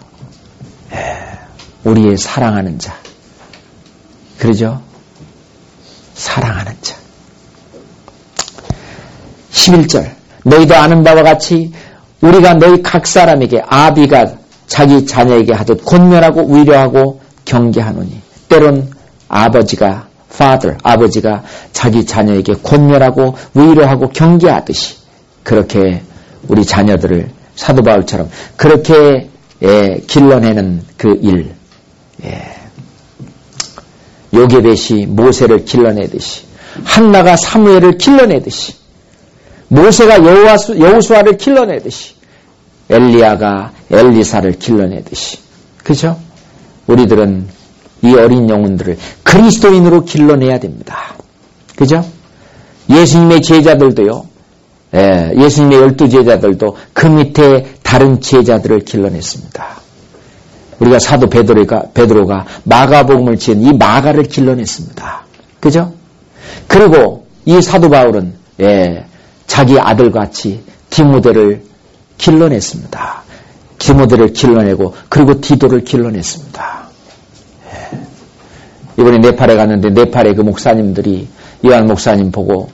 우리의 사랑하는 자. 그러죠? 사랑하는 자. 11절. 너희도 아는 바와 같이 우리가 너희 각 사람에게 아비가 자기 자녀에게 하듯 권면하고 위로하고 경계하노니 때론 아버지가 자기 자녀에게 권면하고 위로하고 경계하듯이 그렇게 우리 자녀들을 사도 바울처럼 그렇게 길러내는 그 일, 요게벳이 모세를 길러내듯이 한나가 사무엘을 길러내듯이 모세가 여호수아를 길러내듯이 엘리야가 엘리사를 길러내듯이, 그죠? 우리들은 이 어린 영혼들을 그리스도인으로 길러내야 됩니다. 그죠? 예수님의 제자들도요, 예수님의 12제자들도 그 밑에 다른 제자들을 길러냈습니다. 우리가 사도 베드로가 마가복음을 지은 이 마가를 길러냈습니다. 그죠? 그리고 이 사도 바울은 자기 아들같이 디모데를 길러냈습니다. 디모데를 길러내고 그리고 디도를 길러냈습니다. 이번에 네팔에 갔는데 네팔의 그 목사님들이 요한 목사님 보고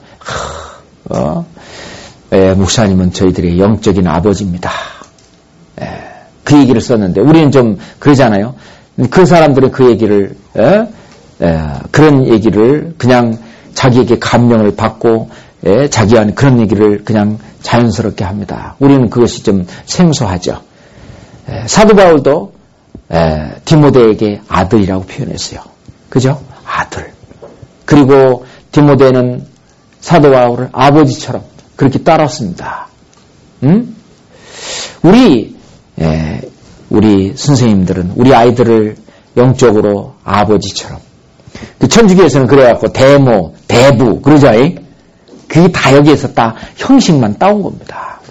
목사님은 저희들의 영적인 아버지입니다. 그 얘기를 썼는데 우리는 좀 그러잖아요. 그 사람들은 그 얘기를 그런 얘기를 그냥 자기에게 감명을 받고 자기한 그런 얘기를 그냥 자연스럽게 합니다. 우리는 그것이 좀 생소하죠. 사도 바울도 디모데에게 아들이라고 표현했어요. 그죠? 아들. 그리고 디모데는 사도 바울을 아버지처럼 그렇게 따랐습니다. 우리 선생님들은 우리 아이들을 영적으로 아버지처럼, 그 천주교에서는 그래갖고 대모, 대부 그러죠. 그게 다 여기에서 다 형식만 따온 겁니다.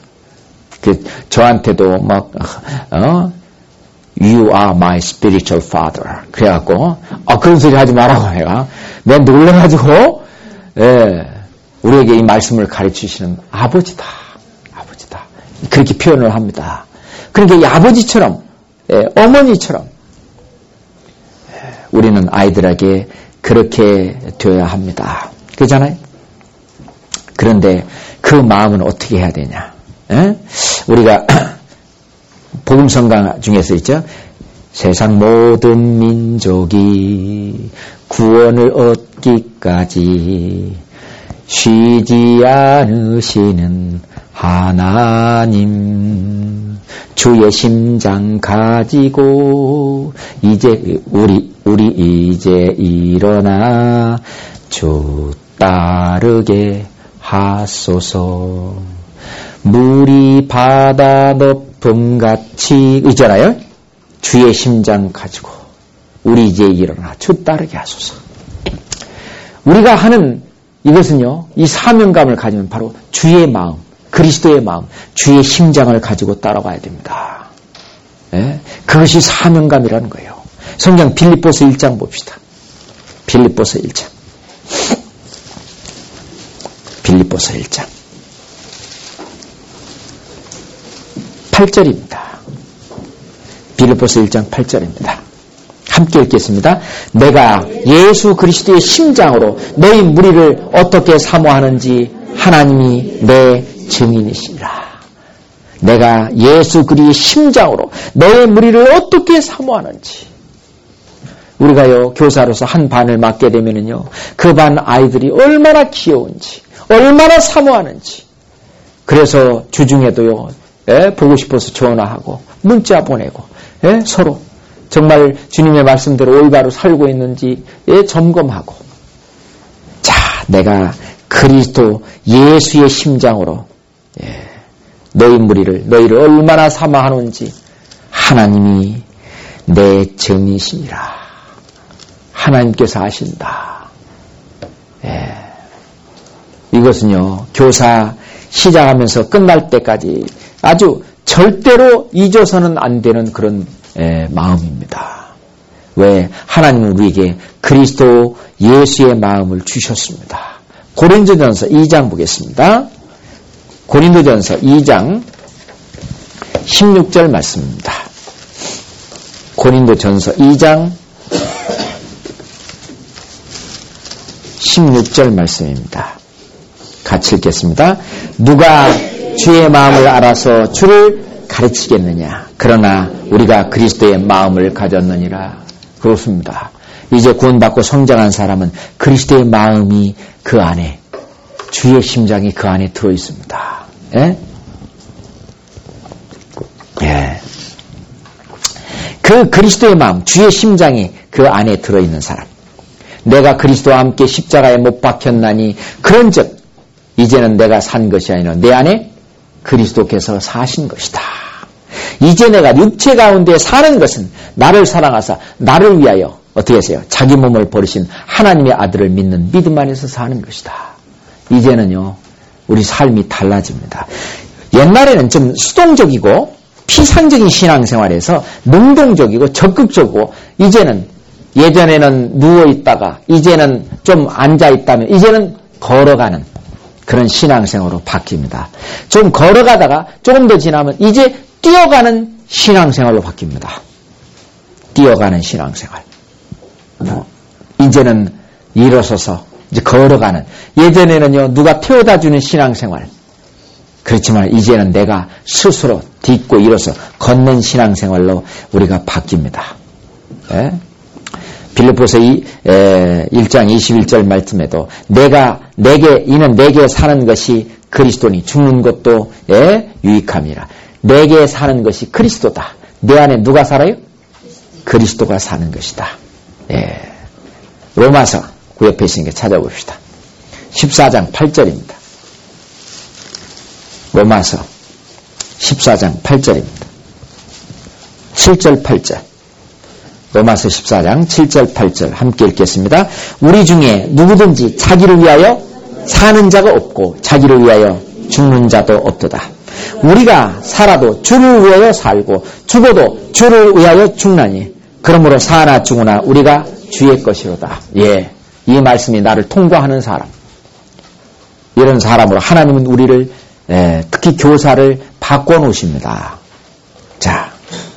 저한테도 막 You are my spiritual father. 그래갖고 그런 소리 하지 말라고 내가 내가 놀라가지고 우리에게 이 말씀을 가르치시는 아버지다. 그렇게 표현을 합니다. 그러니까 이 아버지처럼 어머니처럼 우리는 아이들에게 그렇게 되어야 합니다. 그렇잖아요? 그런데 그 마음은 어떻게 해야 되냐? 우리가 복음성가 중에서 있죠. 세상 모든 민족이 구원을 얻기까지 쉬지 않으시는 하나님, 주의 심장 가지고 이제 우리 이제 일어나 주 따르게 하소서. 물이 바다 높음같이 있잖아요. 주의 심장 가지고 우리 이제 일어나 주 따르게 하소서. 우리가 하는 이것은요, 이 사명감을 가지면 바로 주의 마음, 그리스도의 마음, 주의 심장을 가지고 따라가야 됩니다. 그것이 사명감이라는 거예요. 성경 빌립보서 1장 봅시다. 빌립보서 1장. 빌립보서 1장. 8절입니다. 빌립보서 1장 8절입니다. 함께 읽겠습니다. 내가 예수 그리스도의 심장으로 너희 무리를 어떻게 사모하는지 하나님이 내 증인이시라. 내가 예수 그리스도의 심장으로 너의 무리를 어떻게 사모하는지. 우리가요, 교사로서 한 반을 맡게 되면은요, 그 반 아이들이 얼마나 귀여운지, 얼마나 사모하는지. 그래서 주중에도요, 보고 싶어서 전화하고, 문자 보내고, 서로 정말 주님의 말씀대로 올바로 살고 있는지 점검하고. 자, 내가 그리스도 예수의 심장으로 너희를 얼마나 사모하는지 하나님이 내 증이시니라. 하나님께서 아신다. 이것은요, 교사 시작하면서 끝날 때까지 아주 절대로 잊어서는 안 되는 그런 마음입니다. 왜? 하나님은 우리에게 그리스도 예수의 마음을 주셨습니다. 고린도전서 2장 보겠습니다. 고린도전서 2장 16절 말씀입니다. 고린도전서 2장 16절 말씀입니다. 같이 읽겠습니다. 누가 주의 마음을 알아서 주를 가르치겠느냐. 그러나 우리가 그리스도의 마음을 가졌느니라. 그렇습니다. 이제 구원받고 성장한 사람은 그리스도의 마음이 그 안에, 주의 심장이 그 안에 들어있습니다. 예? 예. 그 그리스도의 마음, 주의 심장이 그 안에 들어있는 사람. 내가 그리스도와 함께 십자가에 못 박혔나니 그런즉 이제는 내가 산 것이 아니라 내 안에 그리스도께서 사신 것이다. 이제 내가 육체 가운데 사는 것은 나를 사랑하사 나를 위하여 어떻게 하세요? 자기 몸을 버리신 하나님의 아들을 믿는 믿음 안에서 사는 것이다. 이제는요, 우리 삶이 달라집니다. 옛날에는 좀 수동적이고 피상적인 신앙생활에서 능동적이고 적극적이고, 이제는 예전에는 누워있다가 이제는 좀 앉아있다면 이제는 걸어가는 그런 신앙생활로 바뀝니다. 좀 걸어가다가 조금 더 지나면 이제 뛰어가는 신앙생활로 바뀝니다. 뛰어가는 신앙생활. 이제는 일어서서 이제 걸어가는, 예전에는요 누가 태워다주는 신앙생활. 그렇지만 이제는 내가 스스로 딛고 일어서 걷는 신앙생활로 우리가 바뀝니다. 예? 빌립보서 1장 21절 말씀에도 이는 내게 사는 것이 그리스도니 죽는 것도 유익함이라. 내게 사는 것이 그리스도다. 내 안에 누가 살아요? 그리스도가 사는 것이다. 예. 로마서 그 옆에 있으니까 찾아봅시다. 14장 8절입니다. 로마서 14장 8절입니다. 7절 8절. 로마서 14장 7절 8절 함께 읽겠습니다. 우리 중에 누구든지 자기를 위하여 사는 자가 없고 자기를 위하여 죽는 자도 없도다. 우리가 살아도 주를 위하여 살고 죽어도 주를 위하여 죽나니 그러므로 사나 죽으나 우리가 주의 것이로다. 예, 이 말씀이 나를 통과하는 사람, 이런 사람으로 하나님은 우리를 특히 교사를 바꿔놓으십니다. 자,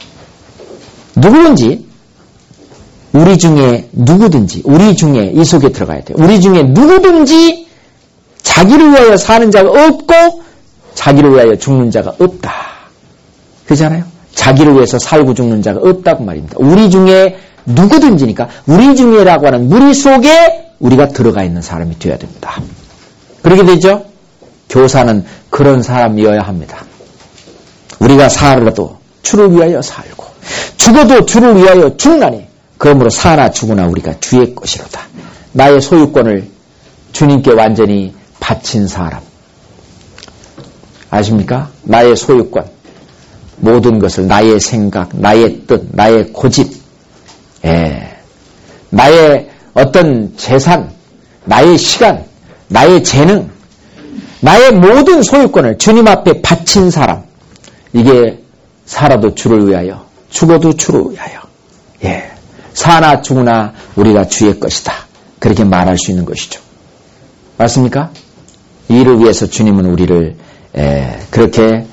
누구든지 우리 중에 이 속에 들어가야 돼요. 우리 중에 누구든지 자기를 위하여 사는 자가 없고 자기를 위하여 죽는 자가 없다. 그렇잖아요? 자기를 위해서 살고 죽는 자가 없다고 말입니다. 우리 중에 누구든지니까 우리 중에라고 하는 무리 속에 우리가 들어가 있는 사람이 되어야 됩니다. 그렇게 되죠? 교사는 그런 사람이어야 합니다. 우리가 살아도 주를 위하여 살고 죽어도 주를 위하여 죽나니 그러므로 사나 죽으나 우리가 주의 것이로다. 나의 소유권을 주님께 완전히 바친 사람. 아십니까? 나의 소유권, 모든 것을, 나의 생각, 나의 뜻, 나의 고집, 나의 어떤 재산, 나의 시간, 나의 재능, 나의 모든 소유권을 주님 앞에 바친 사람. 이게 살아도 주를 위하여, 죽어도 주를 위하여. 사나 죽으나 우리가 주의 것이다. 그렇게 말할 수 있는 것이죠. 맞습니까? 이를 위해서 주님은 우리를 그렇게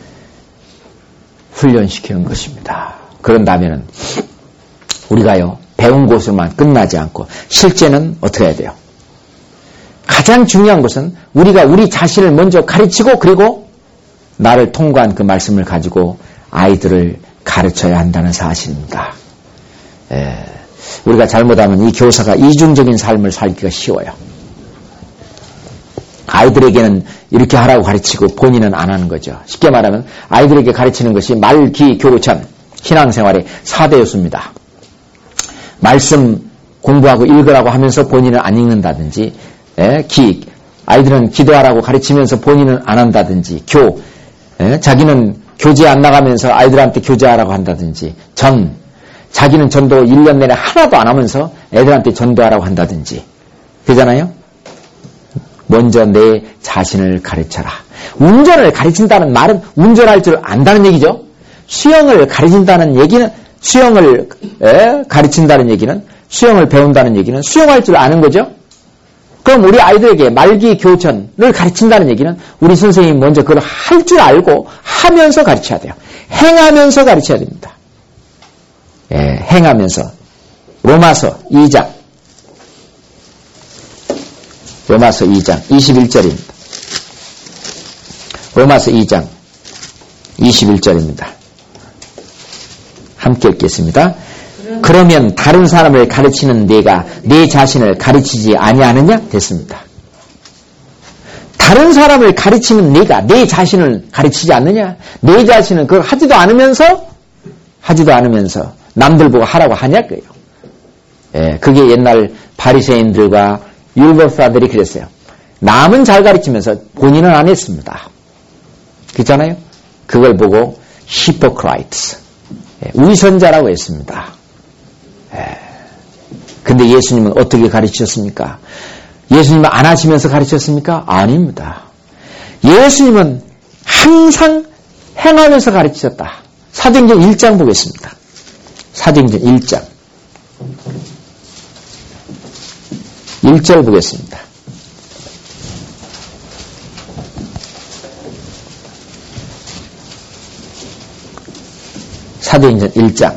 훈련시키는 것입니다. 그런다면 우리가요, 배운 곳으로만 끝나지 않고 실제는 어떻게 해야 돼요? 가장 중요한 것은 우리가 우리 자신을 먼저 가르치고 그리고 나를 통과한 그 말씀을 가지고 아이들을 가르쳐야 한다는 사실입니다. 우리가 잘못하면 이 교사가 이중적인 삶을 살기가 쉬워요. 아이들에게는 이렇게 하라고 가르치고 본인은 안 하는 거죠. 쉽게 말하면 아이들에게 가르치는 것이 말, 기, 교로천, 신앙생활의 4대 요소입니다. 말씀 공부하고 읽으라고 하면서 본인은 안 읽는다든지, 아이들은 기도하라고 가르치면서 본인은 안 한다든지, 자기는 교제 안 나가면서 아이들한테 교제하라고 한다든지, 자기는 전도 1년 내내 하나도 안 하면서 애들한테 전도하라고 한다든지, 그러잖아요? 먼저 내 자신을 가르쳐라. 운전을 가르친다는 말은 운전할 줄 안다는 얘기죠. 수영을 가르친다는 얘기는 수영을 가르친다는 얘기는, 수영을 배운다는 얘기는 수영할 줄 아는 거죠. 그럼 우리 아이들에게 말기 교전을 가르친다는 얘기는 우리 선생님이 먼저 그걸 할 줄 알고 하면서 가르쳐야 돼요. 행하면서 가르쳐야 됩니다. 행하면서. 로마서 2장 21절입니다. 로마서 2장 21절입니다. 함께 읽겠습니다. 그러면 다른 사람을 가르치는 네가 네 자신을 가르치지 아니하느냐? 됐습니다. 다른 사람을 가르치는 네가 네 자신을 가르치지 않느냐? 네 자신은 그걸 하지도 않으면서 남들 보고 하라고 하냐? 그게 옛날 바리새인들과 율법사들이 그랬어요. 남은 잘 가르치면서 본인은 안 했습니다. 그렇잖아요? 그걸 보고 hypocrites, 위선자라고 했습니다. 근데 예수님은 어떻게 가르치셨습니까? 예수님은 안 하시면서 가르치셨습니까? 아닙니다. 예수님은 항상 행하면서 가르치셨다. 사도행전 1장 보겠습니다. 사도행전 1장 1절 보겠습니다. 사도행전 1장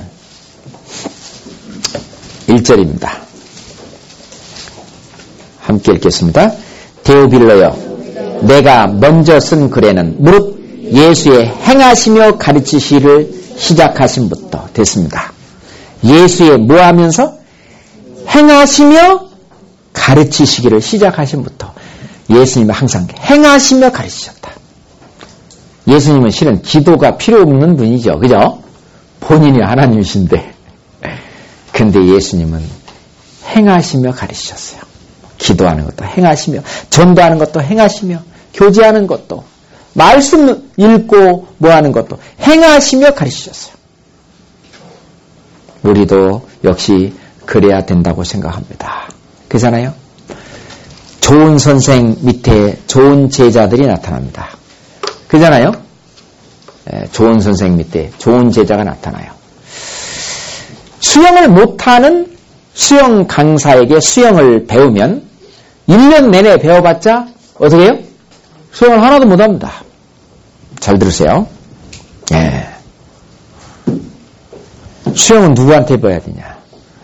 1절입니다. 함께 읽겠습니다. 데오빌로여, 내가 먼저 쓴 글에는 무릇 예수의 행하시며 가르치시를 시작하신부터 됐습니다. 예수의 뭐 하면서? 행하시며 가르치시기를 시작하신부터 예수님은 항상 행하시며 가르치셨다. 예수님은 실은 기도가 필요 없는 분이죠. 그죠? 본인이 하나님이신데. 근데 예수님은 행하시며 가르치셨어요. 기도하는 것도 행하시며, 전도하는 것도 행하시며, 교제하는 것도, 말씀 읽고 뭐 하는 것도 행하시며 가르치셨어요. 우리도 역시 그래야 된다고 생각합니다. 그렇잖아요? 좋은 선생 밑에 좋은 제자들이 나타납니다. 그렇잖아요? 좋은 선생 밑에 좋은 제자가 나타나요. 수영을 못하는 수영 강사에게 수영을 배우면 1년 내내 배워봤자 어떻게 해요? 수영을 하나도 못합니다. 잘 들으세요. 수영은 누구한테 배워야 되냐?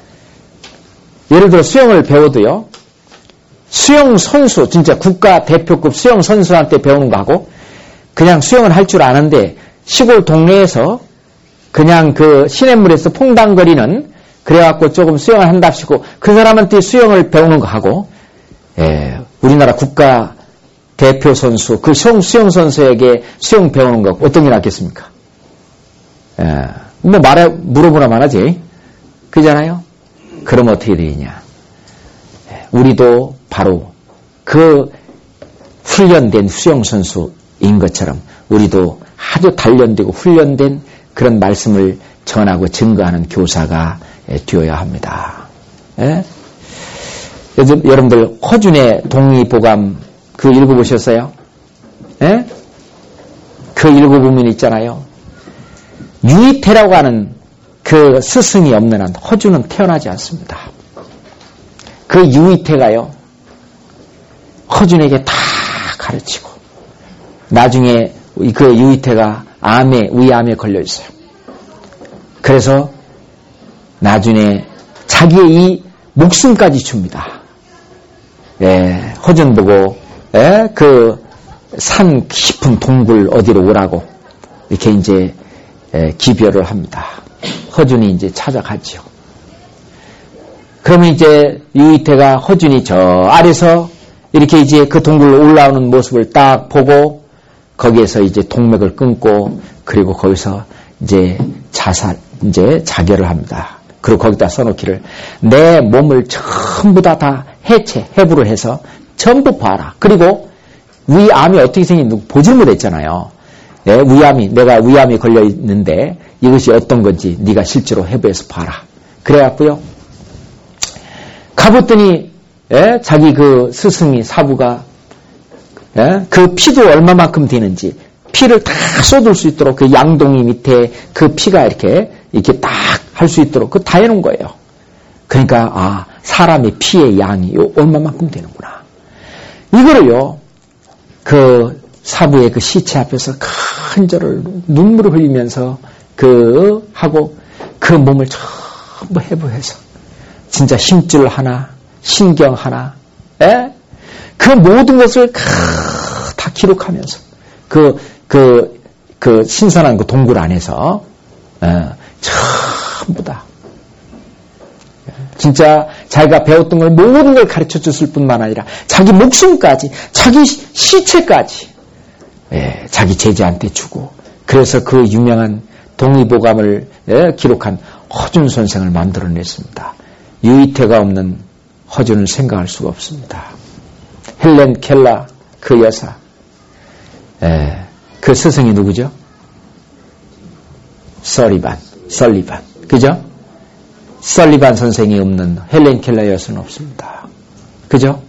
예를 들어 수영을 배워도요, 수영 선수, 진짜 국가대표급 수영 선수한테 배우는 거하고 그냥 수영을 할 줄 아는데 시골 동네에서 그냥 그 시냇물에서 퐁당거리는, 그래갖고 조금 수영을 한답시고 그 사람한테 수영을 배우는 거하고, 우리나라 국가 대표 선수, 그 수영 선수에게 수영 배우는 거 어떤 게 낫겠습니까? 뭐 물어보나만 하지. 그잖아요? 그럼 어떻게 되느냐? 우리도 바로 그 훈련된 수영 선수인 것처럼 우리도 아주 단련되고 훈련된 그런 말씀을 전하고 증거하는 교사가 되어야 합니다. 요즘 여러분들 허준의 동의보감 그 읽어보셨어요? 그 읽어보면 있잖아요. 유이태라고 하는 그 스승이 없는 한 허준은 태어나지 않습니다. 그 유이태가요, 허준에게 다 가르치고 나중에 그 유이태가 위암에 걸려 있어요. 그래서 나중에 자기의 이 목숨까지 줍니다. 허준 보고 그 산 깊은 동굴 어디로 오라고 이렇게 이제 기별을 합니다. 허준이 이제 찾아가지요. 그러면 이제 유이태가 허준이 저 아래서 이렇게 이제 그 동굴로 올라오는 모습을 딱 보고 거기에서 이제 동맥을 끊고 그리고 거기서 이제 자결을 합니다. 그리고 거기다 써놓기를 내 몸을 전부 다 해부를 해서 전부 봐라. 그리고 위암이 어떻게 생긴지 보질 못했잖아요. 내가 위암이 걸려 있는데 이것이 어떤 건지 네가 실제로 해부해서 봐라. 그래갖고요. 가봤더니 자기 그 스승이 사부가 그 피도 얼마만큼 되는지 피를 다 쏟을 수 있도록 그 양동이 밑에 그 피가 이렇게 딱 할 수 있도록 그거 다 해놓은 거예요. 그러니까 사람의 피의 양이 얼마만큼 되는구나. 이거를요, 그 사부의 그 시체 앞에서 큰 절을 눈물을 흘리면서 하고 그 몸을 전부 해부해서 진짜 힘줄 하나, 신경 하나, 그 모든 것을 다 기록하면서 그 신선한 그 동굴 안에서 전부 다 진짜 자기가 배웠던 걸 모든 걸 가르쳐 줬을 뿐만 아니라 자기 목숨까지, 자기 시체까지 자기 제자한테 주고, 그래서 그 유명한 동의보감을 기록한 허준 선생을 만들어냈습니다. 유의태가 없는 허준을 생각할 수가 없습니다. 헬렌 켈러 그 여사, 그 스승이 누구죠? 설리반, 그죠? 설리반 선생이 없는 헬렌 켈러 여사는 없습니다. 그죠?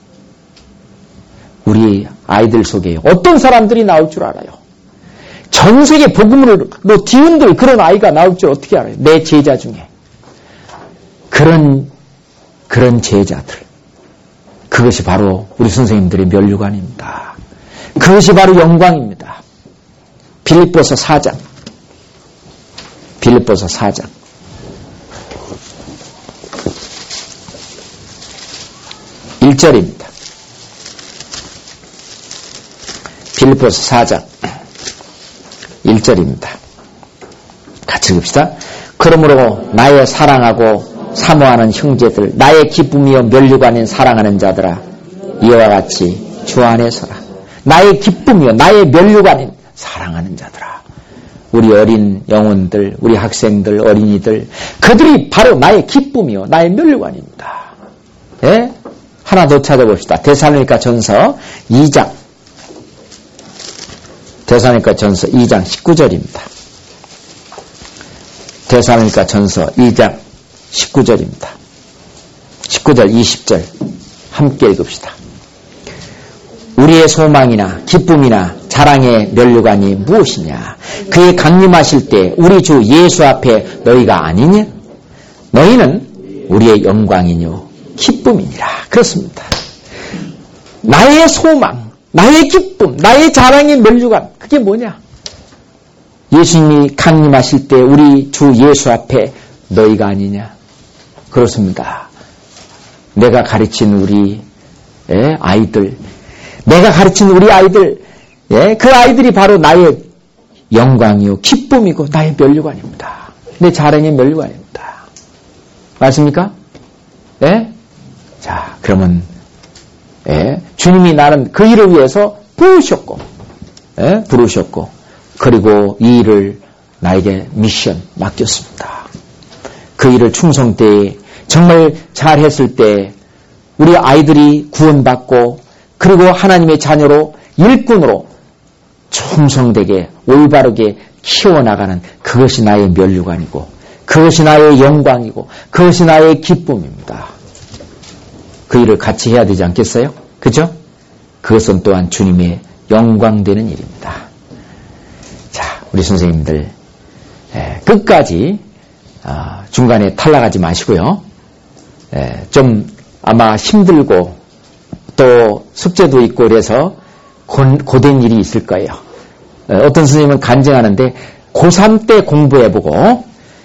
우리 아이들 속에 어떤 사람들이 나올 줄 알아요? 전 세계 복음으로 뒤흔들 그런 아이가 나올 줄 어떻게 알아요? 내 제자 중에. 그런 제자들. 그것이 바로 우리 선생님들의 면류관입니다. 그것이 바로 영광입니다. 빌립보서 4장. 1절입니다. 빌립보서 4장 1절입니다. 같이 읽읍시다. 그러므로 나의 사랑하고 사모하는 형제들, 나의 기쁨이요 면류관인 사랑하는 자들아, 이와 같이 주 안에 서라. 나의 기쁨이요, 나의 면류관인 사랑하는 자들아. 우리 어린 영혼들, 우리 학생들, 어린이들, 그들이 바로 나의 기쁨이요, 나의 면류관입니다. 예? 하나 더 찾아봅시다. 데살로니가 전서 2장. 데살로니가 전서 2장 19절입니다. 데살로니가 전서 2장 19절입니다. 19절, 20절 함께 읽읍시다. 우리의 소망이나 기쁨이나 자랑의 면류관이 무엇이냐? 그의 강림하실 때 우리 주 예수 앞에 너희가 아니냐? 너희는 우리의 영광이뇨 기쁨이니라. 그렇습니다. 나의 소망, 나의 기쁨, 나의 자랑의 면류관, 그게 뭐냐? 예수님이 강림하실 때 우리 주 예수 앞에 너희가 아니냐? 그렇습니다. 내가 가르친 우리 아이들, 내가 가르친 우리 아이들, 그 아이들이 바로 나의 영광이요 기쁨이고 나의 면류관입니다. 내 자랑의 면류관입니다. 맞습니까? 자, 그러면 주님이 나는 그 일을 위해서 부르셨고, 그리고 이 일을 나에게 미션 맡겼습니다. 그 일을 충성되이 정말 잘했을 때 우리 아이들이 구원받고, 그리고 하나님의 자녀로 일꾼으로 충성되게 올바르게 키워나가는, 그것이 나의 면류관이고, 그것이 나의 영광이고, 그것이 나의 기쁨입니다. 그 일을 같이 해야 되지 않겠어요? 그죠? 그것은 또한 주님의 영광되는 일입니다. 자, 우리 선생님들 끝까지 중간에 탈락하지 마시고요. 좀 아마 힘들고 또 숙제도 있고 그래서 고된 일이 있을 거예요. 어떤 선생님은 간증하는데 고3 때 공부해보고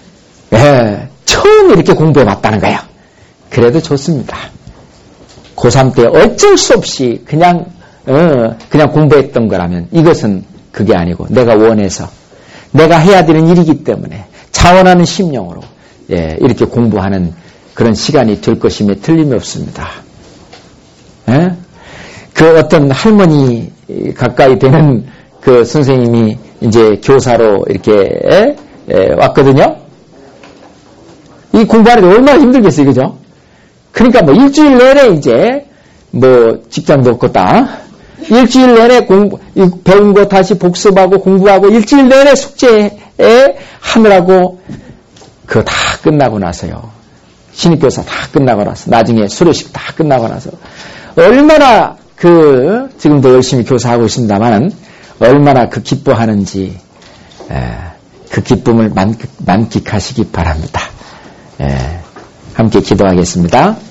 처음 이렇게 공부해봤다는 거예요. 그래도 좋습니다. 고3 때 어쩔 수 없이 그냥 공부했던 거라면 이것은 그게 아니고 내가 원해서 내가 해야 되는 일이기 때문에 자원하는 심령으로 이렇게 공부하는 그런 시간이 될 것임에 틀림이 없습니다. 그 어떤 할머니 가까이 되는 그 선생님이 이제 교사로 이렇게 왔거든요. 이 공부하는 게 얼마나 힘들겠어요, 그죠? 그러니까 뭐 일주일 내내 이제 뭐 직장도 없고 다 일주일 내내 배운 거 다시 복습하고 공부하고 일주일 내내 숙제 하느라고 그거 다 끝나고 나서요. 신입교사 다 끝나고 나서 나중에 수료식 다 끝나고 나서 얼마나 지금도 열심히 교사하고 있습니다만 얼마나 기뻐하는지 그 기쁨을 만끽하시기 바랍니다. 함께 기도하겠습니다.